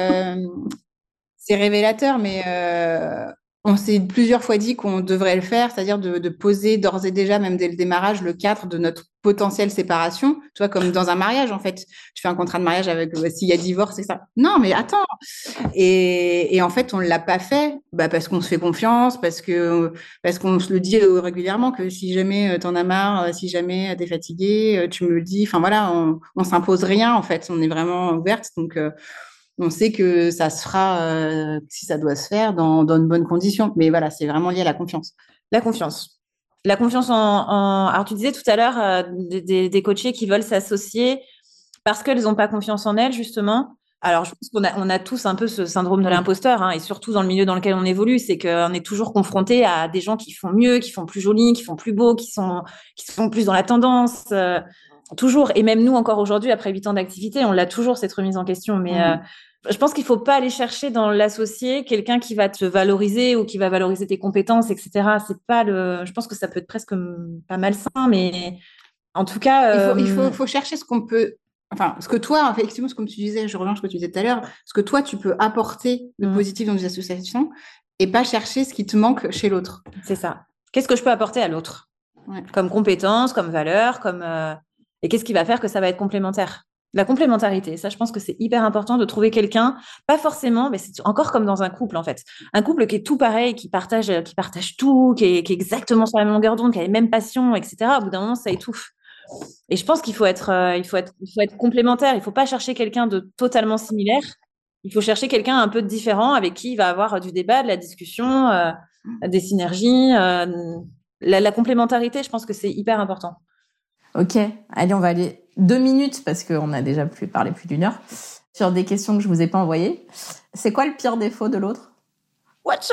B: C'est révélateur, mais on s'est plusieurs fois dit qu'on devrait le faire, c'est-à-dire de poser d'ores et déjà, même dès le démarrage, le cadre de notre potentielle séparation. Tu vois, comme dans un mariage, en fait. Tu fais un contrat de mariage avec s'il y a divorce, c'est ça. Non, mais attends. Et en fait, on ne l'a pas fait parce qu'on se fait confiance, parce qu'on se le dit régulièrement que si jamais t'en as marre, si jamais t'es fatigué, tu me le dis. Enfin voilà, on s'impose rien, en fait. On est vraiment ouverte. Donc, on sait que ça se fera, si ça doit se faire, dans de bonnes conditions. Mais voilà, c'est vraiment lié à la confiance.
C: La confiance. La confiance Alors, tu disais tout à l'heure des coachés qui veulent s'associer parce qu'elles n'ont pas confiance en elles, justement. Alors, je pense qu'on a tous un peu ce syndrome de l'imposteur, hein, et surtout dans le milieu dans lequel on évolue, c'est qu'on est toujours confronté à des gens qui font mieux, qui font plus joli, qui font plus beau, qui sont plus dans la tendance. Toujours. Et même nous, encore aujourd'hui, après 8 ans d'activité, on l'a toujours, cette remise en question. Mais je pense qu'il ne faut pas aller chercher dans l'associé quelqu'un qui va te valoriser ou qui va valoriser tes compétences, etc. C'est pas je pense que ça peut être presque pas malsain, mais en tout cas.
B: Il faut chercher ce qu'on peut. Enfin, ce que toi, effectivement, comme tu disais, je reviens à ce que tu disais tout à l'heure, ce que toi, tu peux apporter de positif dans des associations et pas chercher ce qui te manque chez l'autre.
C: C'est ça. Qu'est-ce que je peux apporter à l'autre comme compétence, comme valeur, et qu'est-ce qui va faire que ça va être complémentaire? La complémentarité, ça, je pense que c'est hyper important de trouver quelqu'un, pas forcément, mais c'est encore comme dans un couple, en fait. Un couple qui est tout pareil, qui partage tout, qui est exactement sur la même longueur d'onde, qui a les mêmes passions, etc. Au bout d'un moment, ça étouffe. Et je pense qu'il faut être complémentaire. Il ne faut pas chercher quelqu'un de totalement similaire. Il faut chercher quelqu'un un peu différent avec qui il va avoir du débat, de la discussion, des synergies. La complémentarité, je pense que c'est hyper important.
A: Ok, allez, on va aller 2 minutes parce qu'on a déjà parlé plus d'1 heure sur des questions que je vous ai pas envoyées. C'est quoi le pire défaut de l'autre?
C: Watcha.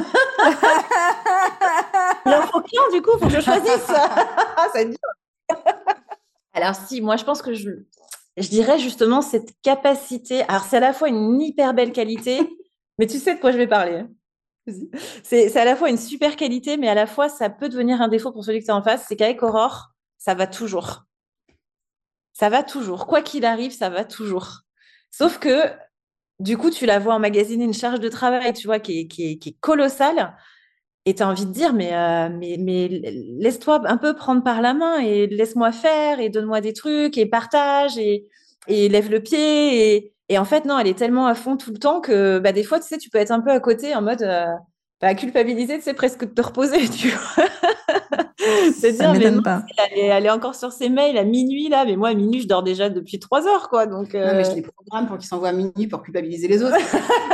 C: Il en faut qu'un, du coup, faut que je choisisse. Ça va être dur. Alors si, moi je pense que je dirais justement cette capacité. Alors c'est à la fois une hyper belle qualité, mais tu sais de quoi je vais parler. C'est à la fois une super qualité, mais à la fois ça peut devenir un défaut pour celui que tu as en face. C'est qu'avec Aurore, ça va toujours. Ça va toujours. Quoi qu'il arrive, ça va toujours. Sauf que du coup, tu la vois emmagasiner une charge de travail, tu vois, qui est colossale. Et tu as envie de dire, mais laisse-toi un peu prendre par la main et laisse-moi faire et donne-moi des trucs et partage et lève le pied. Et en fait, non, elle est tellement à fond tout le temps que des fois, tu sais, tu peux être un peu à côté en mode culpabiliser, tu sais, presque de te reposer, tu vois. C'est
A: Ça
C: dire, mais non,
A: pas.
C: Elle est encore sur ses mails à minuit, là. Mais moi, à minuit, je dors déjà depuis 3 heures, quoi. Donc,
B: Non, mais je les programme pour qu'ils s'envoient à minuit pour culpabiliser les autres.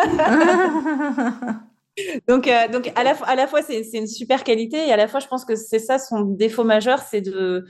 C: Donc à la fois c'est une super qualité et à la fois je pense que c'est ça son défaut majeur, c'est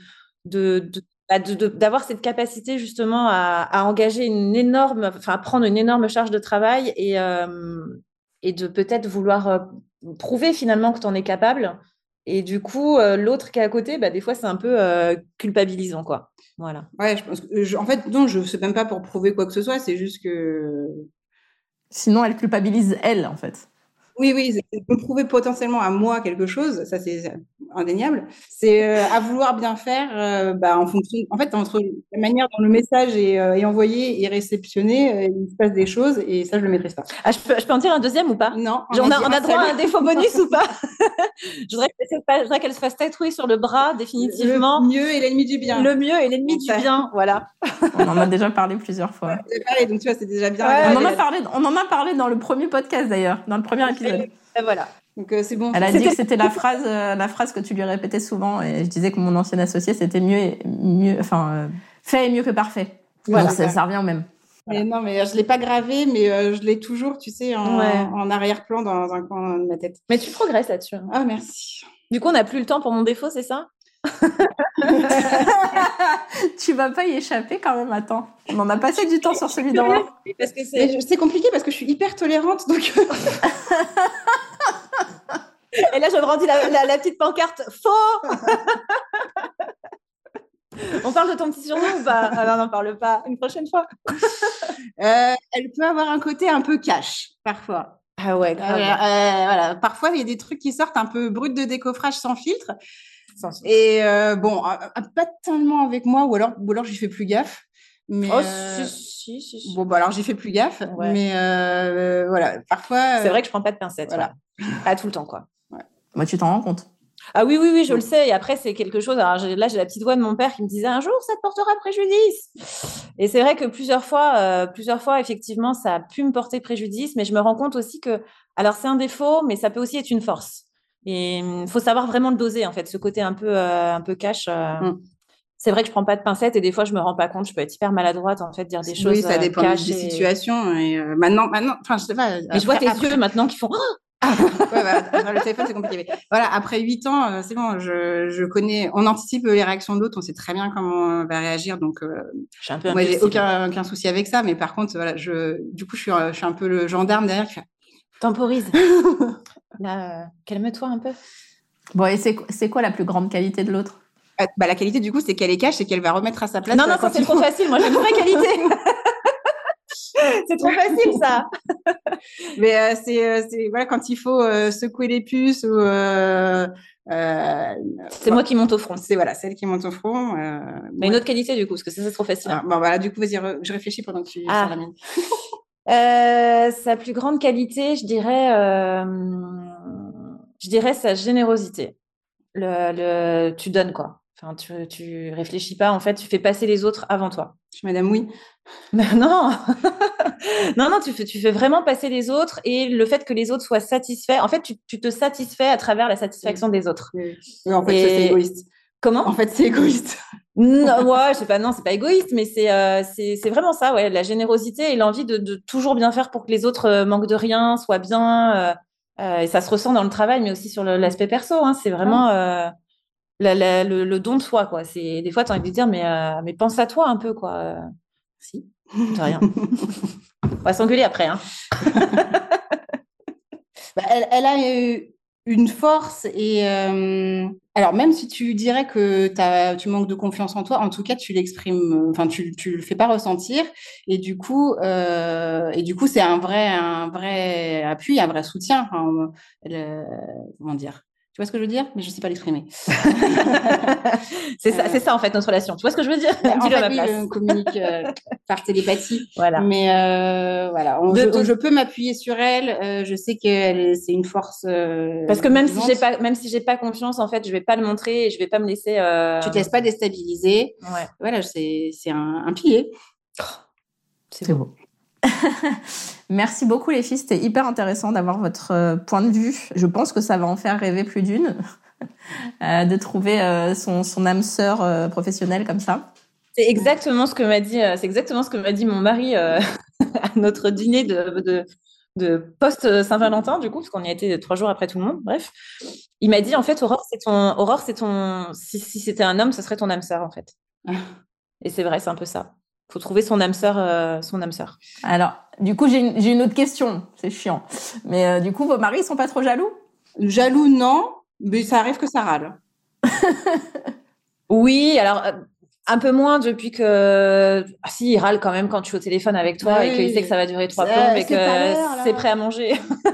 C: d'avoir cette capacité justement à engager à prendre une énorme charge de travail et de peut-être vouloir prouver finalement que tu en es capable. Et du coup, l'autre qui est à côté, des fois c'est un peu culpabilisant, quoi. Voilà.
B: Ouais, je pense que en fait, non, je sais même pas pour prouver quoi que ce soit, c'est juste que.
A: Sinon, elle culpabilise elle, en fait.
B: Oui, me prouver potentiellement à moi quelque chose, ça c'est indéniable. C'est à vouloir bien faire, en fonction. En fait, entre la manière dont le message est envoyé et réceptionné, il se passe des choses et ça, je le maîtrise pas.
C: Ah, je peux en dire un deuxième ou pas?
B: Non.
C: On a droit à un défaut bonus ou pas? Je voudrais qu'elle se fasse tatouer sur le bras, définitivement.
B: Le mieux est l'ennemi du bien.
C: Le mieux est l'ennemi du bien, voilà.
A: On en a déjà parlé plusieurs fois.
B: Donc tu vois, c'est déjà bien.
A: Ouais, on en a parlé dans le premier podcast d'ailleurs, dans le premier épisode.
C: Et voilà.
B: Donc c'est bon.
A: Elle a dit que c'était la phrase que tu lui répétais souvent, et je disais que mon ancienne associée, c'était fait est mieux que parfait. Voilà. Donc ça revient au même.
B: Voilà. Non, mais je l'ai pas gravé, mais je l'ai toujours, tu sais, en arrière-plan dans un coin de ma tête.
C: Mais tu progresses là-dessus.
B: Ah, merci.
C: Du coup, on n'a plus le temps pour mon défaut, c'est ça?
A: Tu vas pas y échapper quand même, attends. On en a passé du temps sur celui d'Aurore.
B: Parce que c'est compliqué parce que je suis hyper tolérante, donc.
C: Et là, je brandis la petite pancarte. Faux. On parle de ton petit surnom ou pas? Ah non, on n'en parle pas. Une prochaine fois.
B: Elle peut avoir un côté un peu cash, parfois.
C: Ah ouais, grave.
B: Voilà. Parfois, il y a des trucs qui sortent un peu bruts de décoffrage sans filtre. Et bon, pas tellement avec moi, ou alors j'y fais plus gaffe. Mais
C: si.
B: Bon, bah alors j'y fais plus gaffe,
C: ouais.
B: Mais voilà, parfois.
C: C'est vrai que je prends pas de pincettes,
B: voilà.
C: Pas tout le temps, quoi.
A: Ouais. Moi, tu t'en rends compte?
C: Ah oui, je le sais. Et après, c'est quelque chose. Alors j'ai la petite voix de mon père qui me disait un jour, ça te portera préjudice. Et c'est vrai que plusieurs fois, effectivement, ça a pu me porter préjudice. Mais je me rends compte aussi que, alors c'est un défaut, mais ça peut aussi être une force. Et il faut savoir vraiment le doser, en fait, ce côté un peu cash. C'est vrai que je prends pas de pincettes et des fois, je me rends pas compte. Je peux être hyper maladroite, en fait, dire des choses.
B: Oui, ça dépend des situations. Et maintenant, enfin, je sais pas.
C: Mais je vois tes yeux maintenant qui font.
B: Ouais, bah, le téléphone, c'est compliqué. Mais voilà, après 8 ans, c'est bon, je connais, on anticipe les réactions de l'autre, on sait très bien comment on va réagir. Donc, moi, j'ai aucun souci avec ça. Mais par contre, voilà, du coup, je suis un peu le gendarme derrière qui fait.
C: Temporise. Là, calme-toi un peu.
A: Bon, et c'est quoi la plus grande qualité de l'autre?
B: Bah, la qualité, du coup, c'est qu'elle est cash et qu'elle va remettre à sa place.
C: Non, ça, c'est trop facile. Moi, j'ai une vraie qualité. C'est trop facile, ça.
B: Mais c'est voilà, quand il faut secouer les puces ou
C: c'est moi qui monte au front.
B: C'est voilà, celle qui monte au front.
C: Mais une autre qualité du coup, parce que ça c'est trop facile.
B: Bon voilà, du coup vas-y, je réfléchis pendant que tu sors la mienne.
C: Sa plus grande qualité, je dirais sa générosité. Tu donnes quoi. Enfin, tu réfléchis pas, en fait, tu fais passer les autres avant toi.
B: Je suis Madame Oui.
C: Non, non, tu fais vraiment passer les autres et le fait que les autres soient satisfaits. En fait, tu te satisfais à travers la satisfaction des autres.
B: Oui, en fait, ça, c'est égoïste.
C: Comment ?
B: En fait, c'est égoïste.
C: Non, ouais, je sais pas, non, c'est pas égoïste, mais c'est vraiment ça, ouais, la générosité et l'envie de toujours bien faire pour que les autres manquent de rien, soient bien. Et ça se ressent dans le travail, mais aussi sur l'aspect perso. Hein, c'est vraiment le don de soi, quoi. C'est des fois, tu as envie de dire, mais pense à toi un peu, quoi.
B: Si.
C: De rien. On va s'engueuler après, hein.
B: Bah, elle a une force et alors même si tu dirais que tu manques de confiance en toi, en tout cas tu l'exprimes, enfin tu le fais pas ressentir et du coup c'est un vrai appui, un vrai soutien. Enfin, comment dire? Tu vois ce que je veux dire? Mais je sais pas l'exprimer.
C: C'est ça en fait notre relation. Tu vois ce que je veux dire?
B: Dis-le à ma place. On communique par télépathie.
C: Voilà.
B: Mais voilà, je peux m'appuyer sur elle. Je sais que c'est une force.
C: Parce que même si j'ai pas confiance, en fait, je vais pas le montrer et je vais pas me laisser.
B: Tu te laisses pas déstabiliser.
C: Ouais.
B: Voilà, c'est un pilier.
A: C'est beau. Merci beaucoup les filles, c'était hyper intéressant d'avoir votre point de vue. Je pense que ça va en faire rêver plus d'une de trouver son âme sœur professionnelle comme ça.
C: C'est exactement ce que m'a dit mon mari à notre dîner de post Saint-Valentin, du coup, parce qu'on y a été 3 jours après tout le monde. Bref, il m'a dit en fait, Aurore, si c'était un homme, ce serait ton âme sœur en fait. Et c'est vrai, c'est un peu ça. Faut trouver son âme sœur.
A: Alors, du coup, j'ai une autre question. C'est chiant. Mais du coup, vos maris sont pas trop jaloux?
B: Jaloux, non. Mais ça arrive que ça râle.
C: Oui, alors un peu moins depuis que... si, il râle quand même quand je suis au téléphone avec toi et qu'il sait que ça va durer 3 plombes et que c'est prêt à manger.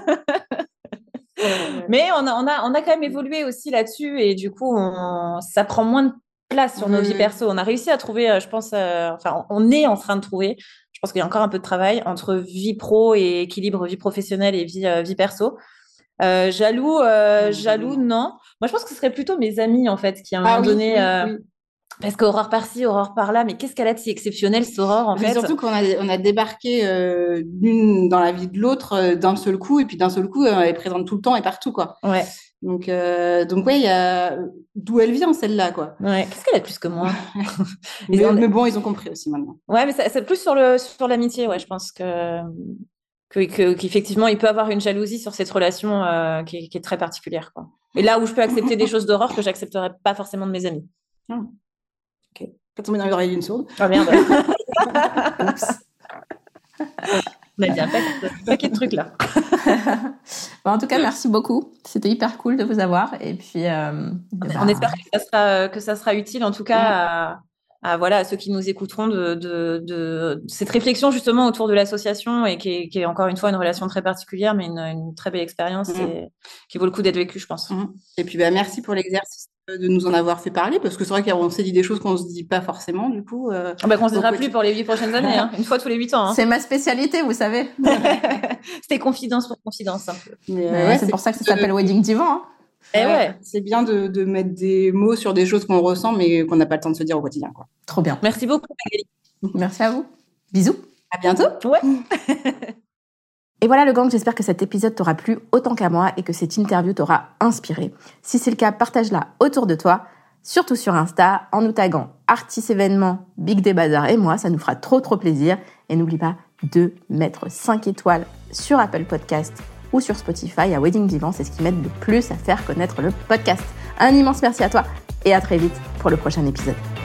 C: Mais on a quand même évolué aussi là-dessus et du coup, ça prend moins de place sur nos vies perso. On a réussi à trouver, je pense, on est en train de trouver, je pense qu'il y a encore un peu de travail entre vie pro et équilibre vie professionnelle et vie perso. Jaloux, non. Moi, je pense que ce serait plutôt mes amis, en fait, qui à un moment donné... oui. Parce qu'Aurore par-ci, Aurore par-là, mais qu'est-ce qu'elle a de si exceptionnel, cette Aurore, en fait.
B: Surtout qu'on a débarqué d'une dans la vie de l'autre d'un seul coup, et puis d'un seul coup, elle est présente tout le temps et partout, quoi.
C: Ouais.
B: Donc ouais, il y a d'où elle vient, celle-là, quoi.
C: Ouais. Qu'est-ce qu'elle a de plus que moi?
B: mais bon, ils ont compris aussi maintenant.
C: Ouais, mais c'est plus sur l'amitié, ouais. Je pense qu'effectivement, il peut avoir une jalousie sur cette relation qui est très particulière, quoi. Et là où je peux accepter des choses d'Aurore que j'accepterais pas forcément de mes amis.
B: Ok. Pas tomber dans l'oreille d'une sourde.
C: Ah merde. Oups. On a dit un paquet de trucs là.
A: Bon, en tout cas, merci beaucoup. C'était hyper cool de vous avoir. Et puis,
C: on espère que ça sera utile, en tout cas, à à ceux qui nous écouteront de cette réflexion justement autour de l'association et qui est encore une fois une relation très particulière, mais une très belle expérience et qui vaut le coup d'être vécue, je pense.
B: Et puis, merci pour l'exercice de nous en avoir fait parler, parce que c'est vrai qu'on s'est dit des choses qu'on se dit pas forcément, du coup.
C: Qu'on se dira plus pour les 8 prochaines années, une fois tous les 8 ans.
A: C'est ma spécialité, vous savez.
C: C'était confidence pour confidence, un peu.
A: C'est pour ça que ça s'appelle Wedding Divan.
B: C'est bien de mettre des mots sur des choses qu'on ressent, mais qu'on n'a pas le temps de se dire au quotidien, quoi.
A: Trop bien.
C: Merci beaucoup, Magali.
A: Merci à vous. Bisous.
B: À bientôt.
C: Ouais.
A: Et voilà le gang, j'espère que cet épisode t'aura plu autant qu'à moi et que cette interview t'aura inspiré. Si c'est le cas, partage-la autour de toi, surtout sur Insta, en nous taguant Artis Événements, Big Day Bazar et moi, ça nous fera trop plaisir. Et n'oublie pas de mettre 5 étoiles sur Apple Podcast ou sur Spotify à Wedding Divan, c'est ce qui m'aide le plus à faire connaître le podcast. Un immense merci à toi et à très vite pour le prochain épisode.